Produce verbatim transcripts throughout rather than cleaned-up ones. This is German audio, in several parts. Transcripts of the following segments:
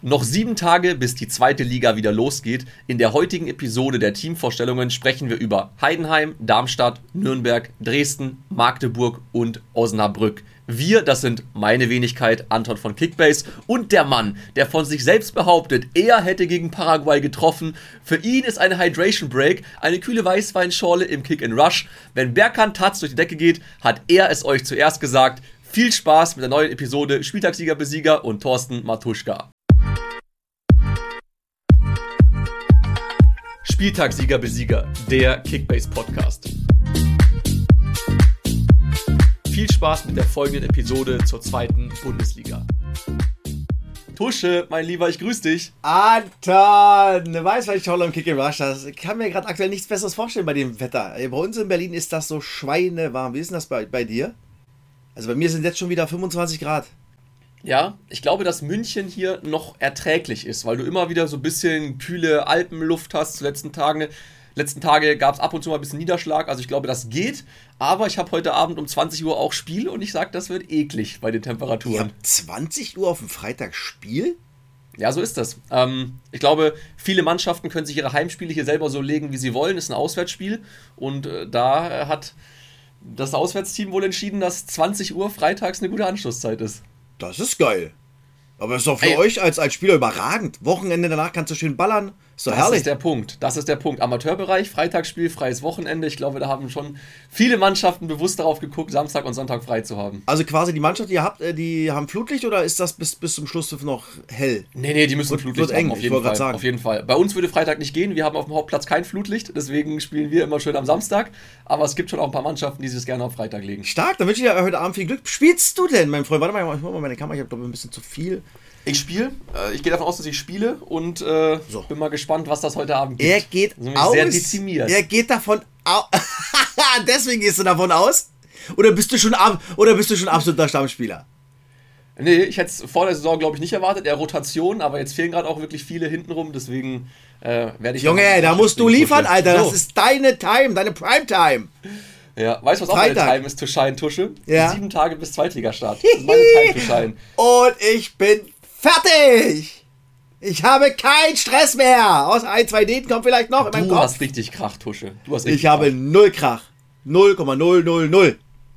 Noch sieben Tage, bis die zweite Liga wieder losgeht. In der heutigen Episode der Teamvorstellungen sprechen wir über Heidenheim, Darmstadt, Nürnberg, Dresden, Magdeburg und Osnabrück. Wir, das sind meine Wenigkeit, Anton von Kickbase und der Mann, der von sich selbst behauptet, er hätte gegen Paraguay getroffen. Für ihn ist eine Hydration Break eine kühle Weißweinschorle im Kick and Rush. Wenn Berkan Taz durch die Decke geht, hat er es euch zuerst gesagt. Viel Spaß mit der neuen Episode Spieltagssieger-Besieger und Thorsten Matuschka. Spieltagssieger-Besieger, der Kickbase-Podcast. Viel Spaß mit der folgenden Episode zur zweiten Bundesliga. Tusche, mein Lieber, ich grüße dich. Anton, eine Weißweinschorle im Kick and Rush. Ich kann mir gerade aktuell nichts Besseres vorstellen bei dem Wetter. Bei uns in Berlin ist das so schweinewarm. Wie ist denn das bei, bei dir? Also bei mir sind jetzt schon wieder fünfundzwanzig Grad. Ja, ich glaube, dass München hier noch erträglich ist, weil du immer wieder so ein bisschen kühle Alpenluft hast. Zu letzten Tagen, letzten Tage gab es ab und zu mal ein bisschen Niederschlag, also ich glaube, das geht. Aber ich habe heute Abend um zwanzig Uhr auch Spiel und ich sage, das wird eklig bei den Temperaturen. Ich habe zwanzig Uhr auf dem Freitag Spiel? Ja, so ist das. Ähm, ich glaube, viele Mannschaften können sich ihre Heimspiele hier selber so legen, wie sie wollen. Ist ein Auswärtsspiel und äh, da hat das Auswärtsteam wohl entschieden, dass zwanzig Uhr freitags eine gute Anschlusszeit ist. Das ist geil. Aber das ist doch für Ey. euch als, als Spieler überragend. Wochenende danach kannst du schön ballern. Ist doch das herrlich. Das ist der Punkt. Das ist der Punkt. Amateurbereich, Freitagsspiel, freies Wochenende. Ich glaube, da haben schon viele Mannschaften bewusst darauf geguckt, Samstag und Sonntag frei zu haben. Also quasi die Mannschaft, die ihr habt, die haben Flutlicht oder ist das bis, bis zum Schluss noch hell? Nee, nee, die müssen wird, Flutlicht wird eng, haben, auf jeden Fall. Sagen. Auf jeden Fall. Bei uns würde Freitag nicht gehen. Wir haben auf dem Hauptplatz kein Flutlicht. Deswegen spielen wir immer schön am Samstag. Aber es gibt schon auch ein paar Mannschaften, die sich das gerne auf Freitag legen. Stark, dann wünsche ich dir heute Abend viel Glück. Spielst du denn, mein Freund? Warte mal, ich mach mal meine Kamera. Ich habe glaube ich ein bisschen zu viel. Ich spiele. Äh, ich gehe davon aus, dass ich spiele und äh, so. bin mal gespannt, was das heute Abend gibt. Er geht also aus. Sehr dezimiert. Er geht davon aus. Deswegen gehst du davon aus? Oder bist du schon ab oder bist du schon absoluter Stammspieler? Nee, ich hätte es vor der Saison, glaube ich, nicht erwartet. Eher Rotation, aber jetzt fehlen gerade auch wirklich viele hintenrum. Deswegen äh, werde ich... Junge, da musst du liefern, Alter. So. Das ist deine Time, deine Primetime. Ja, weißt du, was auch Freitag. meine Time ist to shine, Tusche? Ja. Sieben Tage bis Zweitligastart. Das ist meine Time to shine. Und ich bin fertig. Ich habe keinen Stress mehr. Aus ein, zwei Daten kommt vielleicht noch in meinem Du Kopf. hast richtig Krach, Tusche. Du hast richtig Ich habe Krach. null Krach. null Komma null null null.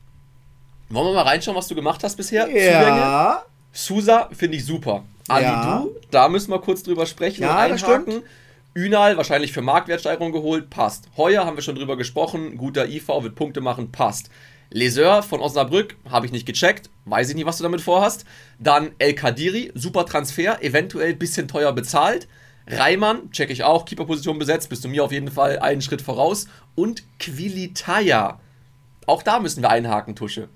Wollen wir mal reinschauen, was du gemacht hast bisher? Ja. Zugänge? Sousa finde ich super. Ali Ja. Du, da müssen wir kurz drüber sprechen Ja, und das einhaken. stimmt. Ünal, wahrscheinlich für Marktwertsteigerung geholt, passt. Heuer haben wir schon drüber gesprochen, guter I V, wird Punkte machen, passt. Leseur von Osnabrück, habe ich nicht gecheckt, weiß ich nicht, was du damit vorhast. Dann El Kadiri, super Transfer, eventuell ein bisschen teuer bezahlt. Reimann, check ich auch, Keeperposition besetzt, bist du mir auf jeden Fall einen Schritt voraus. Und Quilitaya, auch da müssen wir einhaken, Tusche.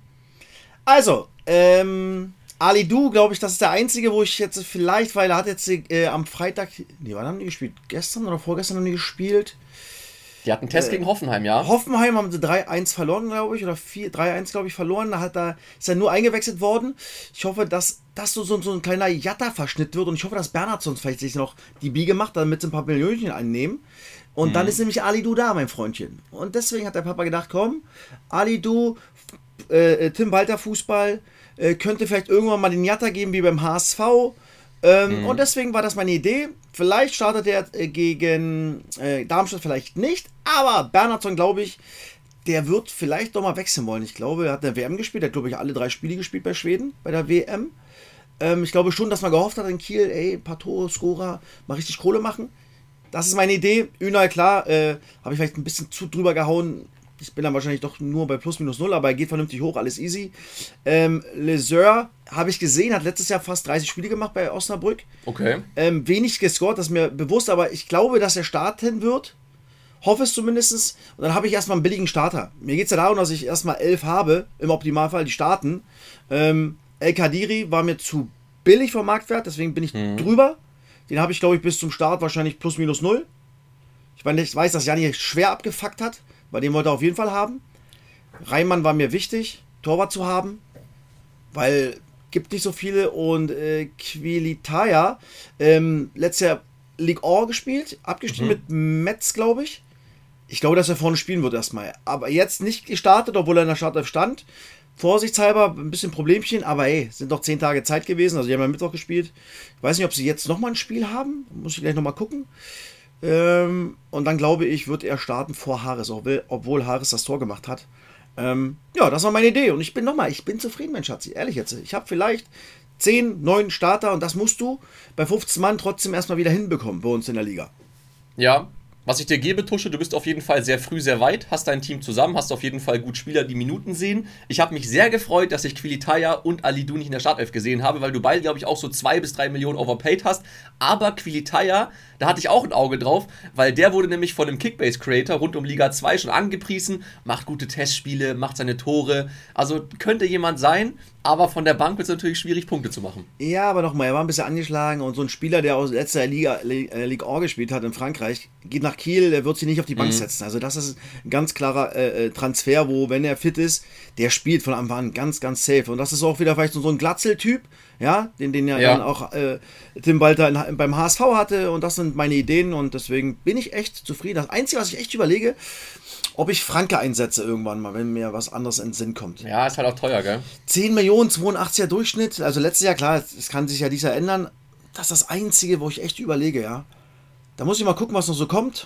Also, ähm, Ali Du, glaube ich, das ist der einzige, wo ich jetzt vielleicht, weil er hat jetzt äh, am Freitag, nee, wann haben die gespielt? Gestern oder vorgestern haben die gespielt? Die hatten einen Test äh, gegen Hoffenheim, ja? Hoffenheim haben sie drei eins verloren, glaube ich, oder drei eins, glaube ich, verloren. Da hat er, ist er nur eingewechselt worden. Ich hoffe, dass das so, so, so ein kleiner Jatta-Verschnitt wird und ich hoffe, dass Bernhardsson vielleicht sich noch die Biege macht, damit sie ein paar Millionchen einnehmen. Und mhm. dann ist nämlich Ali Du da, mein Freundchen. Und deswegen hat der Papa gedacht, komm, Ali Du, äh, Tim Walter Fußball, äh, könnte vielleicht irgendwann mal den Jatta geben, wie beim H S V. Ähm, mhm. Und deswegen war das meine Idee. Vielleicht startet er äh, gegen äh, Darmstadt, vielleicht nicht. Aber Bernhardsson, glaube ich, der wird vielleicht doch mal wechseln wollen. Ich glaube, er hat eine W M gespielt. Er hat, glaube ich, alle drei Spiele gespielt bei Schweden, bei der W M. Ähm, ich glaube schon, dass man gehofft hat in Kiel, ey, ein paar Tore, Scorer, mal richtig Kohle machen. Das ist meine Idee. Ünal, klar, äh, habe ich vielleicht ein bisschen zu drüber gehauen. Ich bin dann wahrscheinlich doch nur bei plus minus null, aber er geht vernünftig hoch, alles easy. Ähm, Leseur, habe ich gesehen, hat letztes Jahr fast dreißig Spiele gemacht bei Osnabrück. Okay. Ähm, wenig gescored, das ist mir bewusst, aber ich glaube, dass er starten wird. Hoffe es zumindest. Und dann habe ich erstmal einen billigen Starter. Mir geht es ja darum, dass ich erstmal elf habe, im Optimalfall, die starten. Ähm, El Kadiri war mir zu billig vom Marktwert, deswegen bin ich mhm. drüber. Den habe ich, glaube ich, bis zum Start wahrscheinlich plus minus null. Ich meine, ich weiß, dass Janni schwer abgefuckt hat. Bei dem wollte er auf jeden Fall haben. Reimann war mir wichtig, Torwart zu haben, weil gibt nicht so viele. Und äh, Quilitaya, ähm, letztes Jahr Ligue eins gespielt, abgestiegen mhm. mit Metz, glaube ich. Ich glaube, dass er vorne spielen wird erstmal. Aber jetzt nicht gestartet, obwohl er in der Startelf stand. vorsichtshalber ein bisschen Problemchen, aber ey, sind doch zehn Tage Zeit gewesen, also die haben ja Mittwoch gespielt. Ich weiß nicht, ob sie jetzt nochmal ein Spiel haben, muss ich gleich nochmal gucken. Ähm, und dann glaube ich, wird er starten vor Harris, obwohl, obwohl Harris das Tor gemacht hat. Ähm, ja, das war meine Idee und ich bin nochmal, ich bin zufrieden, mein Schatzi, ehrlich jetzt. Ich habe vielleicht zehn, neun Starter und das musst du bei fünfzehn Mann trotzdem erstmal wieder hinbekommen bei uns in der Liga. Ja, was ich dir gebe, Tusche, du bist auf jeden Fall sehr früh, sehr weit, hast dein Team zusammen, hast auf jeden Fall gut Spieler, die Minuten sehen. Ich habe mich sehr gefreut, dass ich Quilitaya und Alidou nicht in der Startelf gesehen habe, weil du beide, glaube ich, auch so zwei bis drei Millionen overpaid hast. Aber Quilitaya, da hatte ich auch ein Auge drauf, weil der wurde nämlich von einem Kickbase-Creator rund um Liga zwei schon angepriesen, macht gute Testspiele, macht seine Tore. Also könnte jemand sein, aber von der Bank wird es natürlich schwierig, Punkte zu machen. Ja, aber nochmal, er war ein bisschen angeschlagen und so ein Spieler, der aus letzter Liga, Ligue eins gespielt hat in Frankreich, geht nach Kiel, der wird sich nicht auf die Bank mhm. setzen. Also das ist ein ganz klarer äh, Transfer, wo, wenn er fit ist, der spielt von Anfang an ganz, ganz safe. Und das ist auch wieder vielleicht so ein Glatzel-Typ, ja, den, den ja, ja dann auch äh, Tim Walter in, beim H S V hatte und das sind meine Ideen und deswegen bin ich echt zufrieden. Das Einzige, was ich echt überlege, ob ich Franke einsetze irgendwann mal, wenn mir was anderes in den Sinn kommt. Ja, ist halt auch teuer, gell? zehn Millionen, zweiundachtziger Durchschnitt, also letztes Jahr, klar, es kann sich ja dieses Jahr ändern. Das ist das Einzige, wo ich echt überlege, ja. Da muss ich mal gucken, was noch so kommt.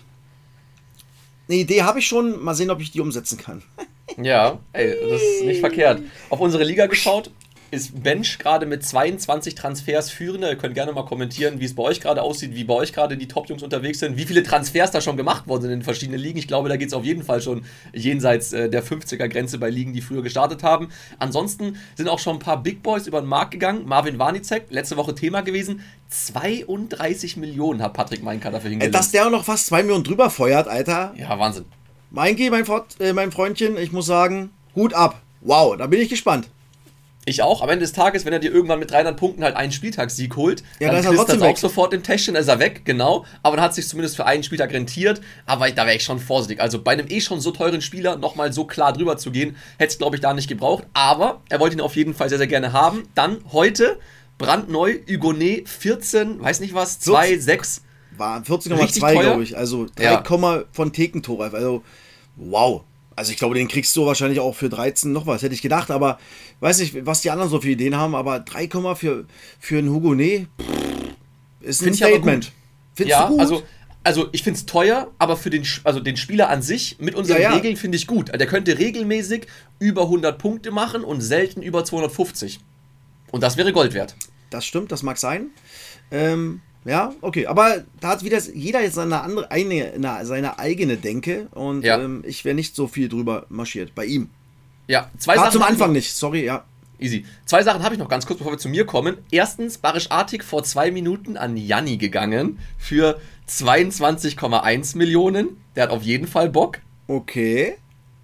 Eine Idee habe ich schon, mal sehen, ob ich die umsetzen kann. Ja, ey, das ist nicht verkehrt. Auf unsere Liga geschaut, ist Bench gerade mit zweiundzwanzig Transfers führender. Ihr könnt gerne mal kommentieren, wie es bei euch gerade aussieht, wie bei euch gerade die Top-Jungs unterwegs sind, wie viele Transfers da schon gemacht worden sind in verschiedenen Ligen. Ich glaube, da geht es auf jeden Fall schon jenseits äh, der fünfziger-Grenze bei Ligen, die früher gestartet haben. Ansonsten sind auch schon ein paar Big Boys über den Markt gegangen. Marvin Warnicek, letzte Woche Thema gewesen. zweiunddreißig Millionen hat Patrick Meinka dafür hingelegt. Dass der auch noch fast zwei Millionen drüber feuert, Alter. Ja, Wahnsinn. Meinki, mein, äh, mein Freundchen, ich muss sagen, Hut ab. Wow, da bin ich gespannt. Ich auch. Am Ende des Tages, wenn er dir irgendwann mit dreihundert Punkten halt einen Spieltagssieg holt, ja, dann ist er trotzdem das weg. Auch sofort im Täschchen, ist er weg, genau. Aber dann hat es sich zumindest für einen Spieltag rentiert. Aber da wäre ich schon vorsichtig. Also bei einem eh schon so teuren Spieler nochmal so klar drüber zu gehen, hätte es, glaube ich, da nicht gebraucht. Aber er wollte ihn auf jeden Fall sehr, sehr gerne haben. Dann heute brandneu, Hugonet, vierzehn, weiß nicht was, zwei, sechs. War vierzehn Komma zwei, glaube ich. Also drei, ja. von Thekentore. Also wow. Also ich glaube, den kriegst du wahrscheinlich auch für dreizehn noch was, hätte ich gedacht, aber weiß nicht, was die anderen so für Ideen haben, aber drei, für, für einen Hugonet ist ein Find Statement. Findest ja, du gut? Also, also ich finde es teuer, aber für den, also den Spieler an sich, mit unseren ja, ja. Regeln finde ich gut. Der könnte regelmäßig über hundert Punkte machen und selten über zweihundertfünfzig. Und das wäre Gold wert. Das stimmt, das mag sein. Ähm... Ja, okay, aber da hat wieder jeder jetzt seine, andere, eine, eine, seine eigene Denke und ja. ähm, ich wäre nicht so viel drüber marschiert, bei ihm. Ja, zwei War Sachen. zum Anfang nicht, sorry, ja. Easy. Zwei Sachen habe ich noch ganz kurz, bevor wir zu mir kommen. Erstens, Barisch Artig vor zwei Minuten an Janni gegangen für zweiundzwanzig Komma eins Millionen. Der hat auf jeden Fall Bock. Okay.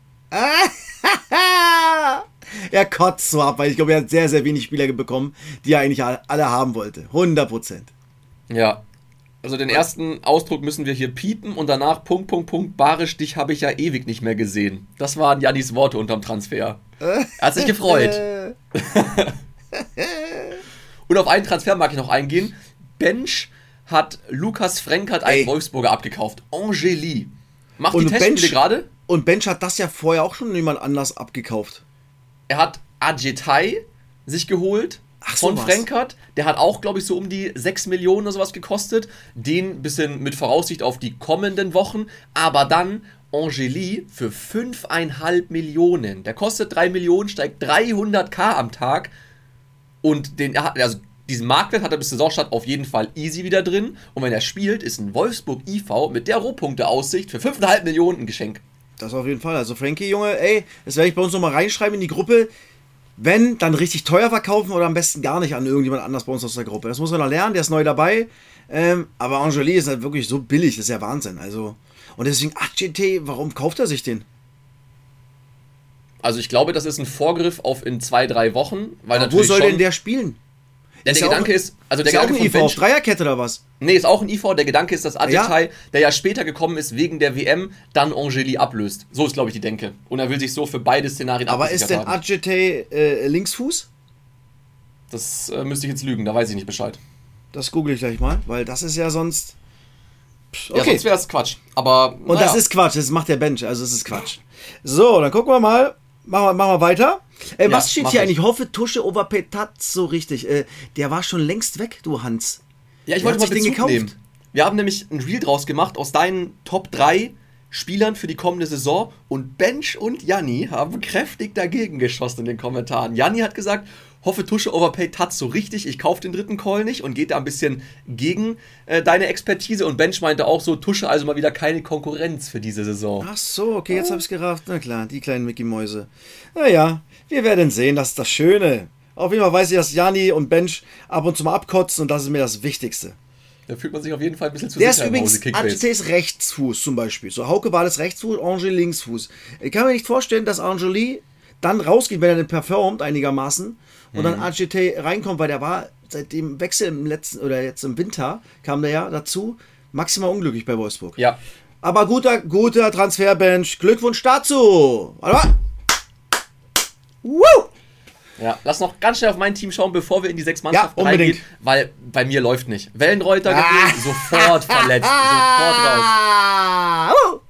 Er kotzt so ab, weil ich glaube, er hat sehr, sehr wenig Spieler bekommen, die er eigentlich alle haben wollte. hundert Prozent. Ja, also den ersten Ausdruck müssen wir hier piepen und danach Punkt, Punkt, Punkt, Barisch, dich habe ich ja ewig nicht mehr gesehen. Das waren Jannis Worte unterm Transfer. Er hat sich gefreut. Und auf einen Transfer mag ich noch eingehen. Bench hat Lukas Frenkert einen Wolfsburger abgekauft. Angeli. Macht und die Testspiele gerade. Und Bench hat das ja vorher auch schon jemand anders abgekauft. Er hat Adjetai sich geholt. Ach, von so Frenkert, der hat auch, glaube ich, so um die sechs Millionen oder sowas gekostet. Den ein bisschen mit Voraussicht auf die kommenden Wochen. Aber dann Angeli für fünf Komma fünf Millionen. Der kostet drei Millionen, steigt dreihunderttausend am Tag. Und den, also diesen Marktwert hat er bis Saisonstart auf jeden Fall easy wieder drin. Und wenn er spielt, ist ein Wolfsburg I V mit der Rohpunkte-Aussicht für fünf Komma fünf Millionen ein Geschenk. Das auf jeden Fall. Also Frankie, Junge, ey, das werde ich bei uns nochmal reinschreiben in die Gruppe. Wenn, dann richtig teuer verkaufen oder am besten gar nicht an irgendjemand anders bei uns aus der Gruppe. Das muss man noch lernen, der ist neu dabei. Ähm, aber Angeli ist halt wirklich so billig, das ist ja Wahnsinn. Also, und deswegen, ach, G T, warum kauft er sich den? Also ich glaube, das ist ein Vorgriff auf in zwei, drei Wochen. Weil aber wo soll denn der spielen? Ja, der Gedanke ist, also der Gedanke auch ein I V auf Dreierkette oder was? Nee, ist auch ein I V. Der Gedanke ist, dass Adjetai, ja? der ja später gekommen ist wegen der W M, dann Angeli ablöst. So ist, glaube ich, die Denke. Und er will sich so für beide Szenarien aber ist denn Adjetai äh, Linksfuß? Das äh, müsste ich jetzt lügen, da weiß ich nicht Bescheid. Das google ich gleich mal, weil das ist ja sonst... Pff, okay. Ja, sonst wäre es Quatsch. Aber, und naja. Das ist Quatsch, das macht der Bench, also es ist Quatsch. So, dann gucken wir mal. machen wir, machen wir weiter. Äh, Ja, was steht mach hier ich. eigentlich? Hoffe, Tusche, Overpaid, Tats, so richtig. Äh, der war schon längst weg, du Hans. Ja, ich Wer wollte hat mal sich den Bezug gekauft? nehmen. Wir haben nämlich ein Reel draus gemacht aus deinen Top drei Spielern für die kommende Saison und Bench und Janni haben kräftig dagegen geschossen in den Kommentaren. Janni hat gesagt, hoffe Tusche Overpaid Tats so richtig, ich kaufe den dritten Call nicht und geht da ein bisschen gegen äh, deine Expertise und Bench meinte auch so, Tusche also mal wieder keine Konkurrenz für diese Saison. Ach so, okay, jetzt habe ich es gerafft. Na klar, die kleinen Mickey-Mäuse. Naja, wir werden sehen, das ist das Schöne. Auf jeden Fall weiß ich, dass Jani und Bench ab und zu mal abkotzen und das ist mir das Wichtigste. Da fühlt man sich auf jeden Fall ein bisschen zu Der ist sicher im Hause übrigens, Kickbase. Argetés Rechtsfuß zum Beispiel. So, Hauke war das Rechtsfuß, Angeli Linksfuß. Ich kann mir nicht vorstellen, dass Angeli dann rausgeht, wenn er denn performt einigermaßen und dann Argeté reinkommt, weil der war seit dem Wechsel im letzten, oder jetzt im Winter, kam der ja dazu, maximal unglücklich bei Wolfsburg. Ja, Aber guter, guter Transferbench. Glückwunsch dazu. Warte mal. Woo! ja, lass noch ganz schnell auf mein Team schauen, bevor wir in die sechs Mannschaften Ja, unbedingt. reingehen, weil bei mir läuft nicht. Wellenreuter Ah. gewesen, sofort verletzt, sofort raus. Ah, uh.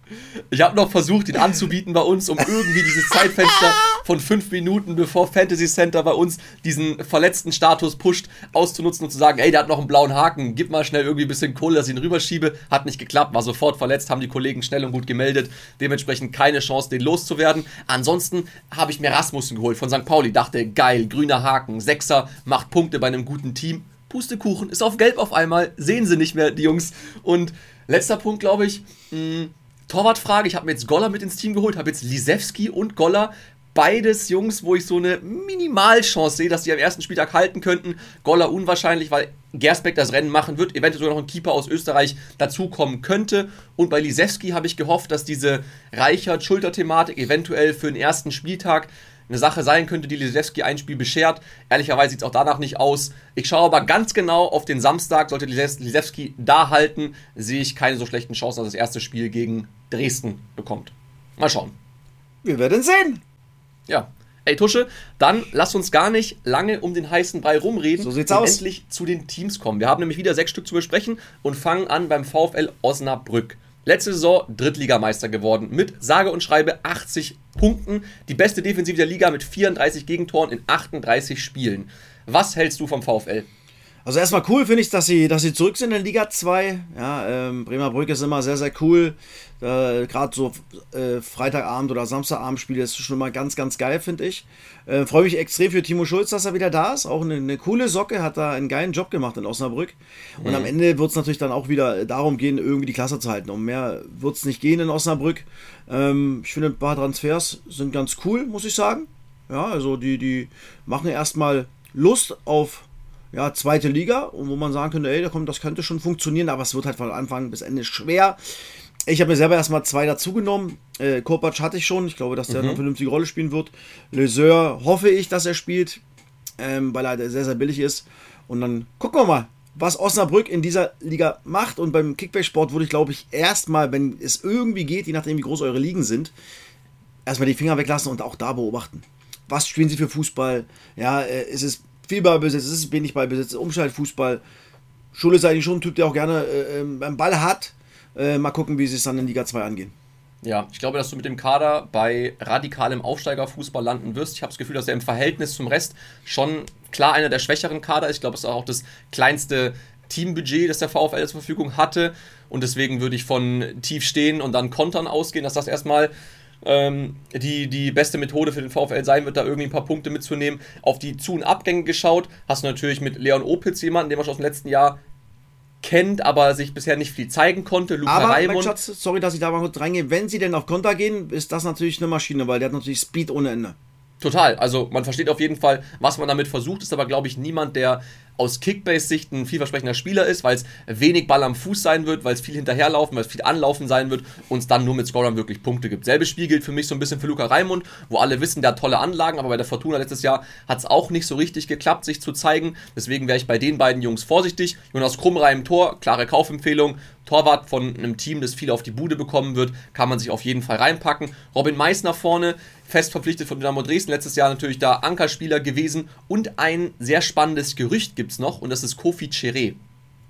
Ich habe noch versucht, ihn anzubieten bei uns, um irgendwie dieses Zeitfenster von fünf Minuten, bevor Fantasy Center bei uns diesen verletzten Status pusht, auszunutzen und zu sagen, ey, der hat noch einen blauen Haken, gib mal schnell irgendwie ein bisschen Kohle, dass ich ihn rüberschiebe. Hat nicht geklappt, war sofort verletzt, haben die Kollegen schnell und gut gemeldet. Dementsprechend keine Chance, den loszuwerden. Ansonsten habe ich mir Rasmussen geholt von Sankt Pauli. Dachte, geil, grüner Haken, Sechser, macht Punkte bei einem guten Team. Pustekuchen, ist auf Gelb auf einmal, sehen sie nicht mehr, die Jungs. Und letzter Punkt, glaube ich, mh, Torwartfrage, ich habe mir jetzt Goller mit ins Team geholt, habe jetzt Lisewski und Goller, beides Jungs, wo ich so eine Minimalchance sehe, dass die am ersten Spieltag halten könnten. Goller unwahrscheinlich, weil Gersbeck das Rennen machen wird, eventuell sogar noch ein Keeper aus Österreich dazukommen könnte. Und bei Lisewski habe ich gehofft, dass diese Reichert-Schulter-Thematik eventuell für den ersten Spieltag eine Sache sein könnte, die Lisewski ein Spiel beschert. Ehrlicherweise sieht es auch danach nicht aus. Ich schaue aber ganz genau auf den Samstag. Sollte Lisewski da halten, sehe ich keine so schlechten Chancen, dass das erste Spiel gegen Dresden bekommt. Mal schauen. Wir werden sehen. Ja. Ey Tusche, dann lass uns gar nicht lange um den heißen Brei rumreden So sieht's und aus. endlich zu den Teams kommen. Wir haben nämlich wieder sechs Stück zu besprechen und fangen an beim VfL Osnabrück. Letzte Saison Drittligameister geworden mit sage und schreibe achtzig Punkten. Die beste Defensive der Liga mit vierunddreißig Gegentoren in achtunddreißig Spielen. Was hältst du vom VfL? Also erstmal cool finde ich, dass sie, dass sie zurück sind in Liga zwei. Ja, ähm, Bremer Brück ist immer sehr, sehr cool. Äh, Gerade so äh, Freitagabend oder Samstagabendspiele ist schon mal ganz, ganz geil, finde ich. Äh, Freue mich extrem für Timo Schulz, dass er wieder da ist. Auch eine, eine coole Socke, hat da einen geilen Job gemacht in Osnabrück. Und am Ende wird es natürlich dann auch wieder darum gehen, irgendwie die Klasse zu halten. Um mehr wird es nicht gehen in Osnabrück. Ähm, ich finde, ein paar Transfers sind ganz cool, muss ich sagen. Ja, also die, die machen erstmal Lust auf ja, zweite Liga, und wo man sagen könnte, ey, da kommt, das könnte schon funktionieren, aber es wird halt von Anfang bis Ende schwer. Ich habe mir selber erstmal zwei dazugenommen. Äh, Kopacz hatte ich schon. Ich glaube, dass der Mhm. eine vernünftige Rolle spielen wird. Leseur hoffe ich, dass er spielt, ähm, weil er sehr, sehr billig ist. Und dann gucken wir mal, was Osnabrück in dieser Liga macht. Und beim Kickback-Sport würde ich, glaube ich, erstmal, wenn es irgendwie geht, je nachdem, wie groß eure Ligen sind, erstmal die Finger weglassen und auch da beobachten. Was spielen sie für Fußball? Ja, äh, ist es viel Ballbesitz, ist es wenig Ballbesitz, Umschaltfußball. Schule ist eigentlich schon ein Typ, der auch gerne äh, beim Ball hat. Äh, mal gucken, wie sie es dann in Liga zwei angehen. Ja, ich glaube, dass du mit dem Kader bei radikalem Aufsteigerfußball landen wirst. Ich habe das Gefühl, dass er im Verhältnis zum Rest schon klar einer der schwächeren Kader ist. Ich glaube, es ist auch das kleinste Teambudget, das der VfL zur Verfügung hatte. Und deswegen würde ich von tief stehen und dann kontern ausgehen, dass das erstmal ähm, die, die beste Methode für den VfL sein wird, da irgendwie ein paar Punkte mitzunehmen. Auf die Zu- und Abgänge geschaut, hast du natürlich mit Leon Opitz jemanden, den man schon aus dem letzten Jahr kennt, aber sich bisher nicht viel zeigen konnte. Luca Aber, mein Raimund. Schatz, sorry, dass ich da mal kurz reingehe. Wenn sie denn auf Konter gehen, ist das natürlich eine Maschine, weil der hat natürlich Speed ohne Ende. Total, also man versteht auf jeden Fall, was man damit versucht, ist aber, glaube ich, niemand, der aus Kickbase-Sicht ein vielversprechender Spieler ist, weil es wenig Ball am Fuß sein wird, weil es viel hinterherlaufen, weil es viel Anlaufen sein wird und es dann nur mit Scorern wirklich Punkte gibt. Selbes Spiel gilt für mich so ein bisschen für Luca Raimund, wo alle wissen, der hat tolle Anlagen, aber bei der Fortuna letztes Jahr hat es auch nicht so richtig geklappt, sich zu zeigen. Deswegen wäre ich bei den beiden Jungs vorsichtig. Jonas Krummrei im Tor, klare Kaufempfehlung. Torwart von einem Team, das viel auf die Bude bekommen wird, kann man sich auf jeden Fall reinpacken. Robin Meissner vorne, fest verpflichtet von Dynamo Dresden, letztes Jahr natürlich da Ankerspieler gewesen. Und ein sehr spannendes Gerücht gibt es noch, und das ist Kofi Cheré.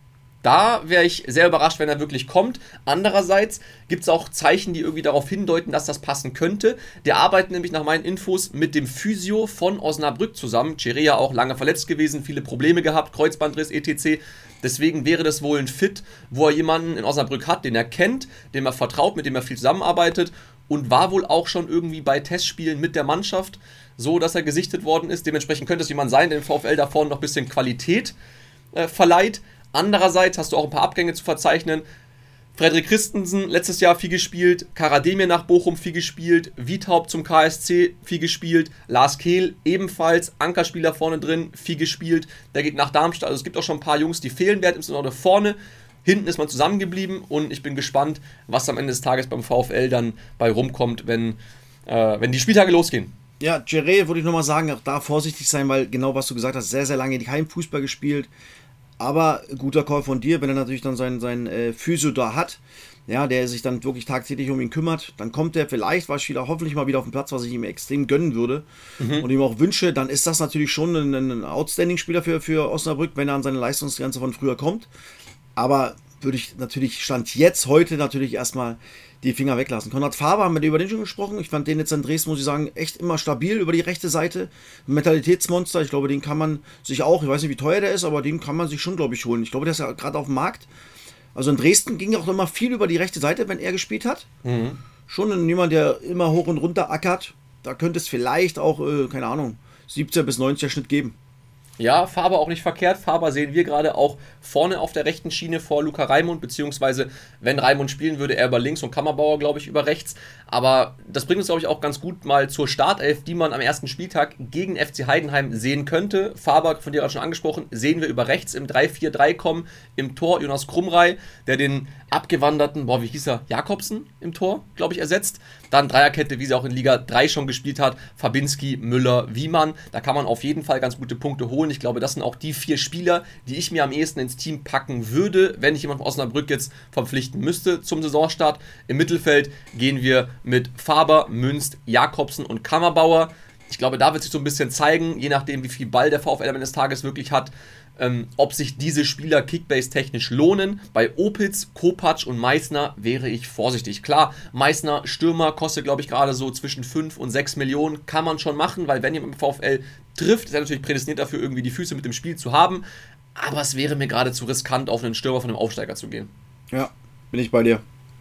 Da wäre ich sehr überrascht, wenn er wirklich kommt. Andererseits gibt es auch Zeichen, die irgendwie darauf hindeuten, dass das passen könnte. Der arbeitet nämlich nach meinen Infos mit dem Physio von Osnabrück zusammen. Cherea auch lange verletzt gewesen, viele Probleme gehabt, Kreuzbandriss, et cetera. Deswegen wäre das wohl ein Fit, wo er jemanden in Osnabrück hat, den er kennt, dem er vertraut, mit dem er viel zusammenarbeitet und war wohl auch schon irgendwie bei Testspielen mit der Mannschaft, so dass er gesichtet worden ist. Dementsprechend könnte es jemand sein, der dem VfL da vorne noch ein bisschen Qualität äh, verleiht. Andererseits hast du auch ein paar Abgänge zu verzeichnen. Frederik Christensen letztes Jahr viel gespielt, Karademir nach Bochum viel gespielt, Wiethaupt zum K S C viel gespielt, Lars Kehl ebenfalls, Ankerspieler vorne drin, viel gespielt, der geht nach Darmstadt, also es gibt auch schon ein paar Jungs, die fehlen werden, insbesondere vorne, hinten ist man zusammengeblieben und ich bin gespannt, was am Ende des Tages beim VfL dann bei rumkommt, wenn, äh, wenn die Spieltage losgehen. Ja, Jerry würde ich nochmal sagen, auch da vorsichtig sein, weil genau was du gesagt hast, sehr, sehr lange kein Fußball gespielt. Aber guter Call von dir, wenn er natürlich dann seinen, seinen äh, Physio da hat, ja, der sich dann wirklich tagtäglich um ihn kümmert, dann kommt er vielleicht wahrscheinlich hoffentlich mal wieder auf den Platz, was ich ihm extrem gönnen würde mhm. und ihm auch wünsche, dann ist das natürlich schon ein, ein Outstanding-Spieler für, für Osnabrück, wenn er an seine Leistungsgrenze von früher kommt. Aber würde ich natürlich, Stand jetzt, heute natürlich erstmal die Finger weglassen. Konrad Faber, haben wir über den schon gesprochen. Ich fand den jetzt in Dresden, muss ich sagen, echt immer stabil über die rechte Seite. Ein Mentalitätsmonster. Ich glaube, den kann man sich auch, ich weiß nicht, wie teuer der ist, aber den kann man sich schon, glaube ich, holen. Ich glaube, der ist ja gerade auf dem Markt. Also in Dresden ging auch immer viel über die rechte Seite, wenn er gespielt hat. Mhm. Schon jemand, der immer hoch und runter ackert. Da könnte es vielleicht auch, äh, keine Ahnung, siebzehn bis neunzig Schnitt geben. Ja, Faber auch nicht verkehrt. Faber sehen wir gerade auch vorne auf der rechten Schiene vor Luca Raimund, beziehungsweise wenn Raimund spielen würde, er über links und Kammerbauer, glaube ich, über rechts. Aber das bringt uns, glaube ich, auch ganz gut mal zur Startelf, die man am ersten Spieltag gegen F C Heidenheim sehen könnte. Faber, von dir gerade schon angesprochen, sehen wir über rechts im drei vier drei kommen. Im Tor Jonas Krumrei, der den abgewanderten, boah, wie hieß er, Jakobsen im Tor, glaube ich, ersetzt. Dann Dreierkette, wie sie auch in Liga drei schon gespielt hat, Fabinski, Müller, Wiemann. Da kann man auf jeden Fall ganz gute Punkte holen. Ich glaube, das sind auch die vier Spieler, die ich mir am ehesten ins Team packen würde, wenn ich jemanden von Osnabrück jetzt verpflichten müsste zum Saisonstart. Im Mittelfeld gehen wir mit Faber, Münst, Jakobsen und Kammerbauer. Ich glaube, da wird sich so ein bisschen zeigen, je nachdem, wie viel Ball der VfL am Ende des Tages wirklich hat, ähm, ob sich diese Spieler Kickbase-technisch lohnen. Bei Opitz, Kopacz und Meißner wäre ich vorsichtig. Klar, Meißner, Stürmer, kostet, glaube ich, gerade so zwischen fünf und sechs Millionen. Kann man schon machen, weil wenn jemand im VfL trifft, ist er natürlich prädestiniert dafür, irgendwie die Füße mit dem Spiel zu haben. Aber es wäre mir gerade zu riskant, auf einen Stürmer von einem Aufsteiger zu gehen. Ja, bin ich bei dir.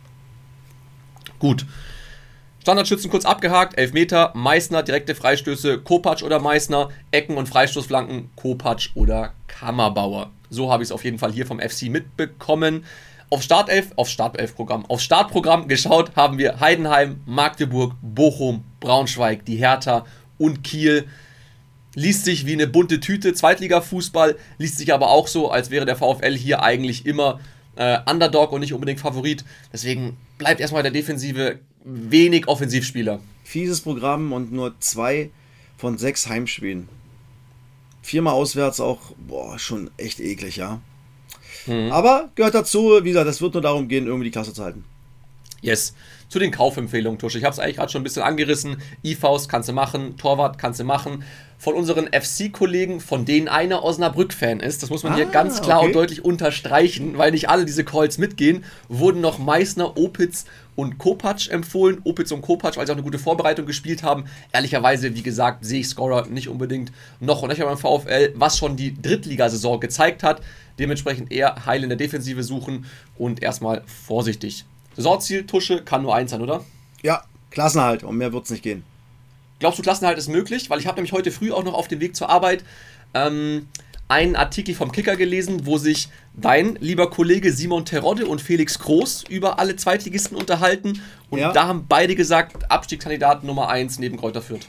Gut. Standardschützen kurz abgehakt, Elfmeter, Meißner, direkte Freistöße, Kopacz oder Meißner, Ecken und Freistoßflanken, Kopacz oder Kammerbauer. So habe ich es auf jeden Fall hier vom F C mitbekommen. Auf Startelf, auf Startelf-Programm, auf Startprogramm geschaut haben wir Heidenheim, Magdeburg, Bochum, Braunschweig, die Hertha und Kiel. Liest sich wie eine bunte Tüte, Zweitliga-Fußball, liest sich aber auch so, als wäre der VfL hier eigentlich immer äh, Underdog und nicht unbedingt Favorit. Deswegen bleibt erstmal der Defensive wenig Offensivspieler. Fieses Programm und nur zwei von sechs Heimspielen. Viermal auswärts auch, boah, schon echt eklig, ja. Mhm. Aber gehört dazu, wie gesagt, es wird nur darum gehen, irgendwie die Klasse zu halten. Yes. Zu den Kaufempfehlungen, Tusch. Ich habe es eigentlich gerade schon ein bisschen angerissen. I Vs kannst du machen, Torwart kannst du machen. Von unseren F C-Kollegen, von denen einer Osnabrück-Fan ist, das muss man ah, hier ganz klar okay. und deutlich unterstreichen, weil nicht alle diese Calls mitgehen, wurden noch Meißner, Opitz und Kopacz empfohlen. Opitz und Kopacz, weil sie auch eine gute Vorbereitung gespielt haben. Ehrlicherweise, wie gesagt, sehe ich Scorer nicht unbedingt noch und nicht beim VfL, was schon die Drittligasaison gezeigt hat. Dementsprechend eher heil in der Defensive suchen und erstmal vorsichtig. Saisonziel, Tusche, kann nur eins sein, oder? Ja, Klassenerhalt, um mehr wird es nicht gehen. Glaubst du, Klassenerhalt ist möglich? Weil ich habe nämlich heute früh auch noch auf dem Weg zur Arbeit ähm, einen Artikel vom Kicker gelesen, wo sich dein lieber Kollege Simon Terodde und Felix Groß über alle Zweitligisten unterhalten. Und ja. da haben beide gesagt, Abstiegskandidat Nummer eins neben Kräuter Fürth.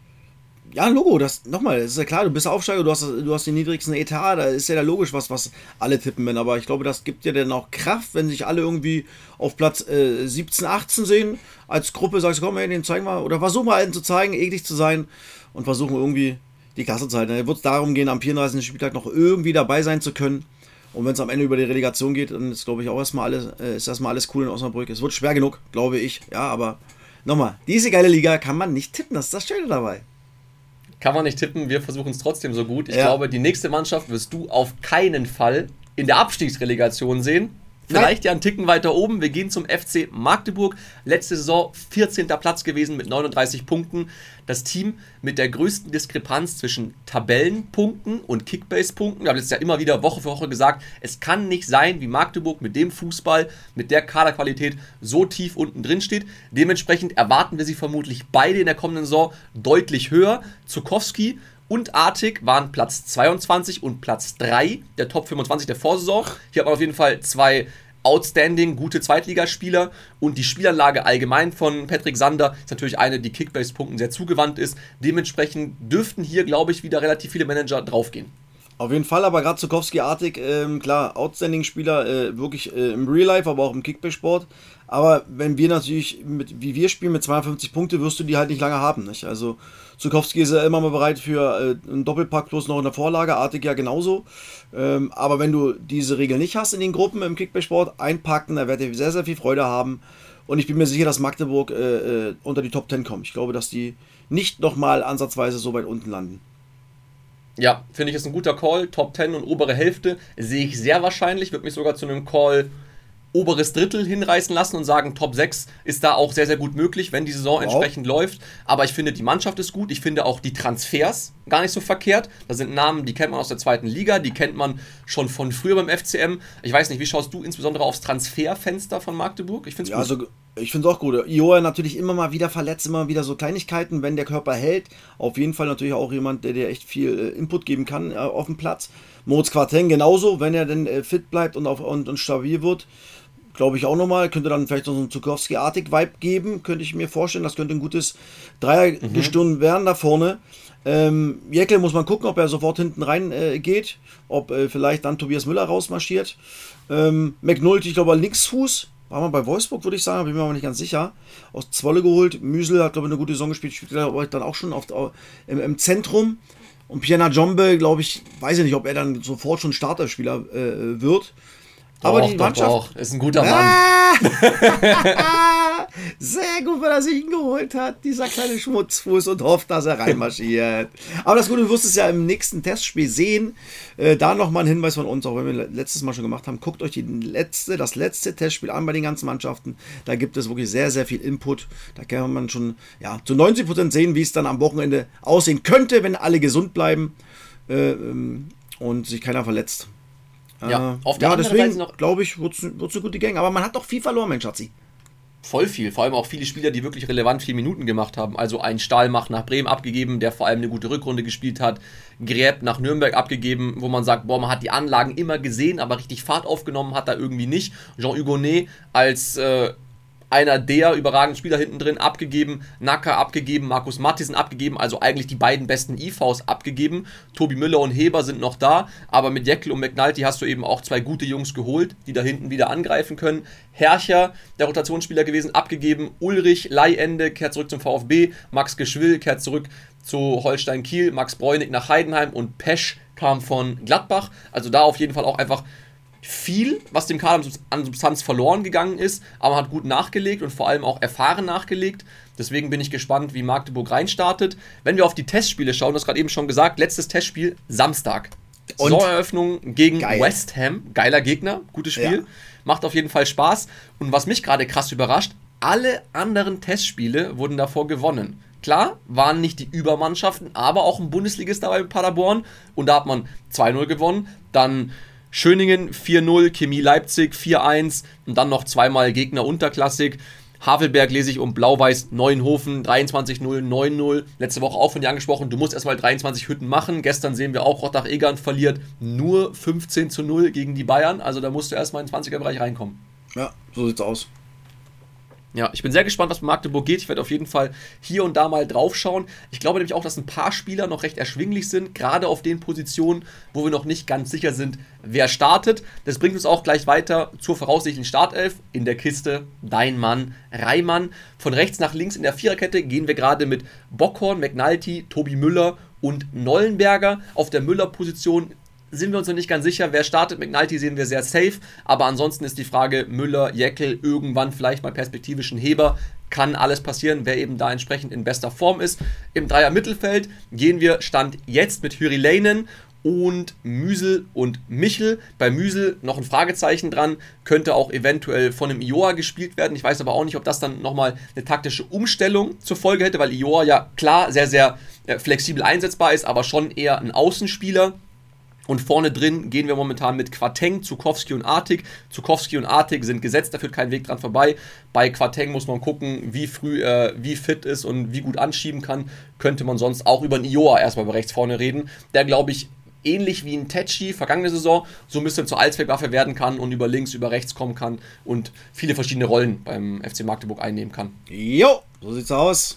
Ja, Logo, das nochmal, das ist ja klar, du bist Aufsteiger, du hast, du hast den niedrigsten Etat, da ist ja logisch, was, was alle tippen werden, aber ich glaube, das gibt dir dann auch Kraft, wenn sich alle irgendwie auf Platz äh, siebzehn, achtzehn sehen, als Gruppe sagst du, komm, ey, den zeigen wir, oder versuchen wir allen zu zeigen, eklig zu sein und versuchen irgendwie die Klasse zu halten. Dann wird es darum gehen, am vierunddreißigsten Spieltag noch irgendwie dabei sein zu können. Und wenn es am Ende über die Relegation geht, dann ist, glaube ich, auch erstmal alles, äh, ist erstmal alles cool in Osnabrück. Es wird schwer genug, glaube ich, ja, aber nochmal, diese geile Liga kann man nicht tippen, das ist das Schöne dabei. Kann man nicht tippen, wir versuchen es trotzdem so gut. Ich ja. glaube, die nächste Mannschaft wirst du auf keinen Fall in der Abstiegsrelegation sehen. Vielleicht ja einen Ticken weiter oben. Wir gehen zum F C Magdeburg. Letzte Saison vierzehnter Platz gewesen mit neununddreißig Punkten. Das Team mit der größten Diskrepanz zwischen Tabellenpunkten und Kickbase-Punkten. Wir haben jetzt ja immer wieder Woche für Woche gesagt, es kann nicht sein, wie Magdeburg mit dem Fußball, mit der Kaderqualität so tief unten drin steht. Dementsprechend erwarten wir sie vermutlich beide in der kommenden Saison deutlich höher. Zukowski und Artig waren Platz zweiundzwanzig und Platz drei der Top fünfundzwanzig der Vorsaison. Hier hat man auf jeden Fall zwei outstanding, gute Zweitligaspieler und die Spielanlage allgemein von Patrick Sander ist natürlich eine, die Kickbase-Punkten sehr zugewandt ist. Dementsprechend dürften hier, glaube ich, wieder relativ viele Manager draufgehen. Auf jeden Fall, aber gerade Zukowski-artig, ähm, klar, Outstanding-Spieler, äh, wirklich äh, im Real Life, aber auch im Kickbase-Sport. Aber wenn wir natürlich, mit, wie wir spielen, mit zweiundfünfzig Punkte, wirst du die halt nicht lange haben, nicht? Also Zukowski ist ja immer mal bereit für äh, einen Doppelpack plus noch eine Vorlage, Artig ja genauso. Ähm, aber wenn du diese Regel nicht hast in den Gruppen im Kickbase-Sport, einpacken, da werdet ihr sehr, sehr viel Freude haben. Und ich bin mir sicher, dass Magdeburg äh, äh, unter die Top zehn kommt. Ich glaube, dass die nicht nochmal ansatzweise so weit unten landen. Ja, finde ich, ist ein guter Call. Top zehn und obere Hälfte sehe ich sehr wahrscheinlich. Würde mich sogar zu einem Call oberes Drittel hinreißen lassen und sagen, Top sechs ist da auch sehr, sehr gut möglich, wenn die Saison wow. entsprechend läuft. Aber ich finde, die Mannschaft ist gut. Ich finde auch die Transfers gar nicht so verkehrt. Da sind Namen, die kennt man aus der zweiten Liga, die kennt man schon von früher beim F C M. Ich weiß nicht, wie schaust du insbesondere aufs Transferfenster von Magdeburg? Ich finde es ja, gut. Also ich finde es auch gut. Ioa natürlich immer mal wieder verletzt, immer wieder so Kleinigkeiten, wenn der Körper hält. Auf jeden Fall natürlich auch jemand, der dir echt viel äh, Input geben kann äh, auf dem Platz. Moritz Quarteng genauso, wenn er denn äh, fit bleibt und, auf, und, und stabil wird. Glaube ich auch nochmal, könnte dann vielleicht noch so einen Zukowski-artig-Vibe geben, könnte ich mir vorstellen, das könnte ein gutes Dreiergestirn mhm. werden da vorne. Ähm, Jäckel muss man gucken, ob er sofort hinten rein äh, geht, ob äh, vielleicht dann Tobias Müller rausmarschiert. Ähm, McNulty, ich glaube, Linksfuß, war mal bei Wolfsburg, würde ich sagen, bin mir aber nicht ganz sicher, aus Zwolle geholt. Müsel hat, glaube ich, eine gute Saison gespielt, spielt dann auch schon auf, auf, im, im Zentrum. Und Piena Jombe, glaube ich, weiß ich nicht, ob er dann sofort schon Starterspieler äh, wird. Aber doch, die doch, Mannschaft doch. Ist ein guter Mann. Ah! Sehr gut, weil er sich ihn geholt hat, dieser kleine Schmutzfuß, und hofft, dass er reinmarschiert. Aber das Gute, du wirst es ja im nächsten Testspiel sehen. Äh, da nochmal ein Hinweis von uns, auch wenn wir letztes Mal schon gemacht haben. Guckt euch die letzte, das letzte Testspiel an bei den ganzen Mannschaften. Da gibt es wirklich sehr, sehr viel Input. Da kann man schon ja, zu neunzig Prozent sehen, wie es dann am Wochenende aussehen könnte, wenn alle gesund bleiben äh, und sich keiner verletzt. Ja, auf der ja, anderen deswegen Seite noch, glaube ich, wird es eine gute Gang. Aber man hat doch viel verloren, mein Schatzi. Voll viel. Vor allem auch viele Spieler, die wirklich relevant viele Minuten gemacht haben. Also ein Stahlmach nach Bremen abgegeben, der vor allem eine gute Rückrunde gespielt hat. Gräb nach Nürnberg abgegeben, wo man sagt, boah, man hat die Anlagen immer gesehen, aber richtig Fahrt aufgenommen hat er irgendwie nicht. Jean Hugonet als äh, einer der überragenden Spieler hinten drin abgegeben, Nacker abgegeben, Markus Mattisen abgegeben, also eigentlich die beiden besten I Vs abgegeben. Tobi Müller und Heber sind noch da, aber mit Jäckel und McNulty hast du eben auch zwei gute Jungs geholt, die da hinten wieder angreifen können. Hercher, der Rotationsspieler gewesen, abgegeben. Ulrich, Leihende, kehrt zurück zum VfB. Max Geschwill kehrt zurück zu Holstein Kiel. Max Bräunig nach Heidenheim und Pesch kam von Gladbach. Also da auf jeden Fall auch einfach viel, was dem Kader an Substanz verloren gegangen ist, aber man hat gut nachgelegt und vor allem auch erfahren nachgelegt. Deswegen bin ich gespannt, wie Magdeburg reinstartet. Wenn wir auf die Testspiele schauen, du hast gerade eben schon gesagt, letztes Testspiel Samstag. Und Saisoneröffnung gegen geil. West Ham. Geiler Gegner, gutes Spiel. Ja. Macht auf jeden Fall Spaß. Und was mich gerade krass überrascht, alle anderen Testspiele wurden davor gewonnen. Klar, waren nicht die Übermannschaften, aber auch ein Bundesligist dabei mit Paderborn. Und da hat man zwei null gewonnen. Dann Schöningen vier null, Chemie Leipzig vier eins und dann noch zweimal Gegner unterklassig. Havelberg lese ich um Blau-Weiß Neuenhofen dreiundzwanzig null, neun null. Letzte Woche auch von dir angesprochen, du musst erstmal dreiundzwanzig Hütten machen. Gestern sehen wir auch, Rottach-Egern verliert nur fünfzehn zu null gegen die Bayern. Also da musst du erstmal in den zwanziger-Bereich reinkommen. Ja, so sieht's aus. Ja, ich bin sehr gespannt, was bei Magdeburg geht. Ich werde auf jeden Fall hier und da mal drauf schauen. Ich glaube nämlich auch, dass ein paar Spieler noch recht erschwinglich sind, gerade auf den Positionen, wo wir noch nicht ganz sicher sind, wer startet. Das bringt uns auch gleich weiter zur voraussichtlichen Startelf. In der Kiste dein Mann Reimann. Von rechts nach links in der Viererkette gehen wir gerade mit Bockhorn, McNulty, Tobi Müller und Nollenberger. Auf der Müller-Position sind wir uns noch nicht ganz sicher, wer startet. McNulty sehen wir sehr safe, aber ansonsten ist die Frage Müller, Jäckel, irgendwann vielleicht mal perspektivischen Heber. Kann alles passieren, wer eben da entsprechend in bester Form ist. Im Dreier-Mittelfeld gehen wir Stand jetzt mit Hyriläinen und Müsel und Michel. Bei Müsel noch ein Fragezeichen dran, könnte auch eventuell von einem Ioa gespielt werden. Ich weiß aber auch nicht, ob das dann nochmal eine taktische Umstellung zur Folge hätte, weil Ioa ja klar sehr, sehr äh, flexibel einsetzbar ist, aber schon eher ein Außenspieler. Und vorne drin gehen wir momentan mit Quateng, Zukowski und Artig. Zukowski und Artig sind gesetzt, da führt kein Weg dran vorbei. Bei Quateng muss man gucken, wie früh er wie fit ist und wie gut anschieben kann. Könnte man sonst auch über einen Ioa erstmal bei rechts vorne reden, der, glaube ich, ähnlich wie ein Tetschi vergangene Saison so ein bisschen zur Allzweckwaffe werden kann und über links, über rechts kommen kann und viele verschiedene Rollen beim F C Magdeburg einnehmen kann. Jo, so sieht's aus.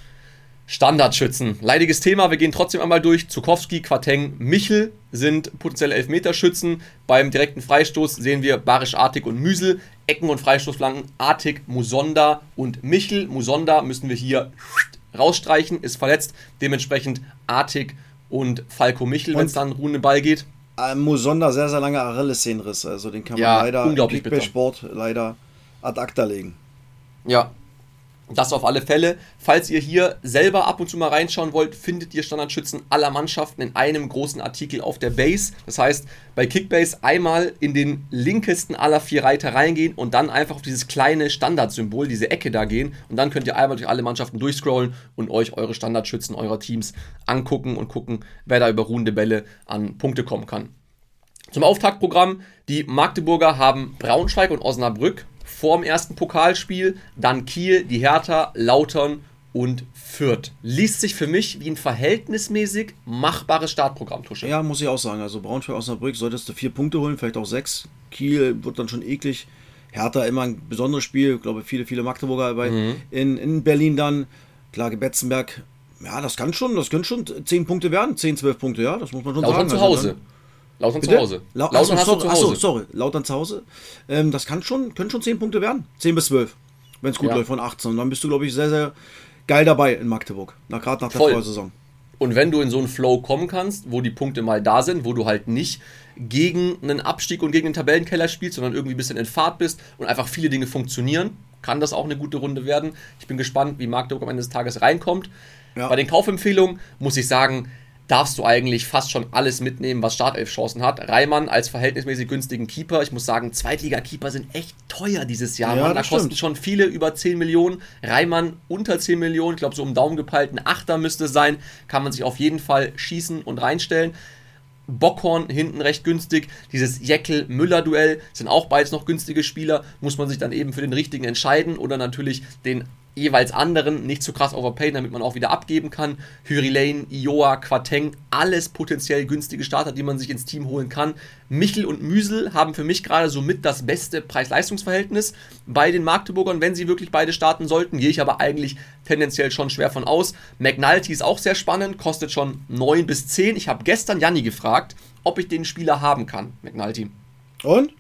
Standardschützen. Leidiges Thema, wir gehen trotzdem einmal durch. Zukowski, Quateng, Michel sind potenzielle Elfmeterschützen. Beim direkten Freistoß sehen wir Barisch, Artig und Müsel. Ecken- und Freistoßflanken Artig, Musonda und Michel. Musonda müssen wir hier rausstreichen, ist verletzt. Dementsprechend Artig und Falco Michel, wenn es dann ruhenden Ball geht. Äh, Musonda sehr, sehr lange Achillessehnenriss. Also den kann man Ja, leider unglaublich im bitter. Sport leider ad acta legen. Ja, das auf alle Fälle. Falls ihr hier selber ab und zu mal reinschauen wollt, findet ihr Standardschützen aller Mannschaften in einem großen Artikel auf der Base. Das heißt, bei Kickbase einmal in den linkesten aller vier Reiter reingehen und dann einfach auf dieses kleine Standardsymbol, diese Ecke da gehen. Und dann könnt ihr einmal durch alle Mannschaften durchscrollen und euch eure Standardschützen eurer Teams angucken und gucken, wer da über ruhende Bälle an Punkte kommen kann. Zum Auftaktprogramm. Die Magdeburger haben Braunschweig und Osnabrück vor dem ersten Pokalspiel, dann Kiel, die Hertha, Lautern und Fürth. Liest sich für mich wie ein verhältnismäßig machbares Startprogramm, Tusche. Ja, muss ich auch sagen. Also Braunschweig, Osnabrück solltest du vier Punkte holen, vielleicht auch sechs. Kiel wird dann schon eklig. Hertha immer ein besonderes Spiel. Ich glaube, viele, viele Magdeburger dabei. Mhm. In, in Berlin dann, klar, Betzenberg. Ja, das kann schon, das können schon zehn Punkte werden. zehn, zwölf Punkte, ja, das muss man schon Lautern sagen. zu Hause. Also Lautern Bitte? zu Hause. La Lautern achso, hast sorry, du zu achso, Hause. sorry, Lautern zu Hause. Ähm, das kann schon, können schon zehn Punkte werden. zehn bis zwölf, wenn es gut Ja. läuft, von achtzehn. Und dann bist du, glaube ich, sehr, sehr geil dabei in Magdeburg. Na, gerade nach der Voll. Vorsaison. Und wenn du in so einen Flow kommen kannst, wo die Punkte mal da sind, wo du halt nicht gegen einen Abstieg und gegen den Tabellenkeller spielst, sondern irgendwie ein bisschen in Fahrt bist und einfach viele Dinge funktionieren, kann das auch eine gute Runde werden. Ich bin gespannt, wie Magdeburg am Ende des Tages reinkommt. Ja. Bei den Kaufempfehlungen muss ich sagen, darfst du eigentlich fast schon alles mitnehmen, was Startelf-Chancen hat. Reimann als verhältnismäßig günstigen Keeper. Ich muss sagen, Zweitliga-Keeper sind echt teuer dieses Jahr. Ja, Mann. Da das kosten stimmt. schon viele über zehn Millionen. Reimann unter zehn Millionen. Ich glaube, so um Daumen gepeilt ein Achter müsste es sein. Kann man sich auf jeden Fall schießen und reinstellen. Bockhorn hinten recht günstig. Dieses Jäckel-Müller-Duell sind auch beides noch günstige Spieler. Muss man sich dann eben für den richtigen entscheiden oder natürlich den jeweils anderen nicht zu krass overpayen, damit man auch wieder abgeben kann. Hyri Lane, Ioa, Quateng, alles potenziell günstige Starter, die man sich ins Team holen kann. Michel und Müsel haben für mich gerade somit das beste Preis-Leistungs-Verhältnis bei den Magdeburgern, wenn sie wirklich beide starten sollten. Gehe ich aber eigentlich tendenziell schon schwer von aus. McNulty ist auch sehr spannend, kostet schon neun bis zehn. Ich habe gestern Janni gefragt, ob ich den Spieler haben kann, McNulty. Und?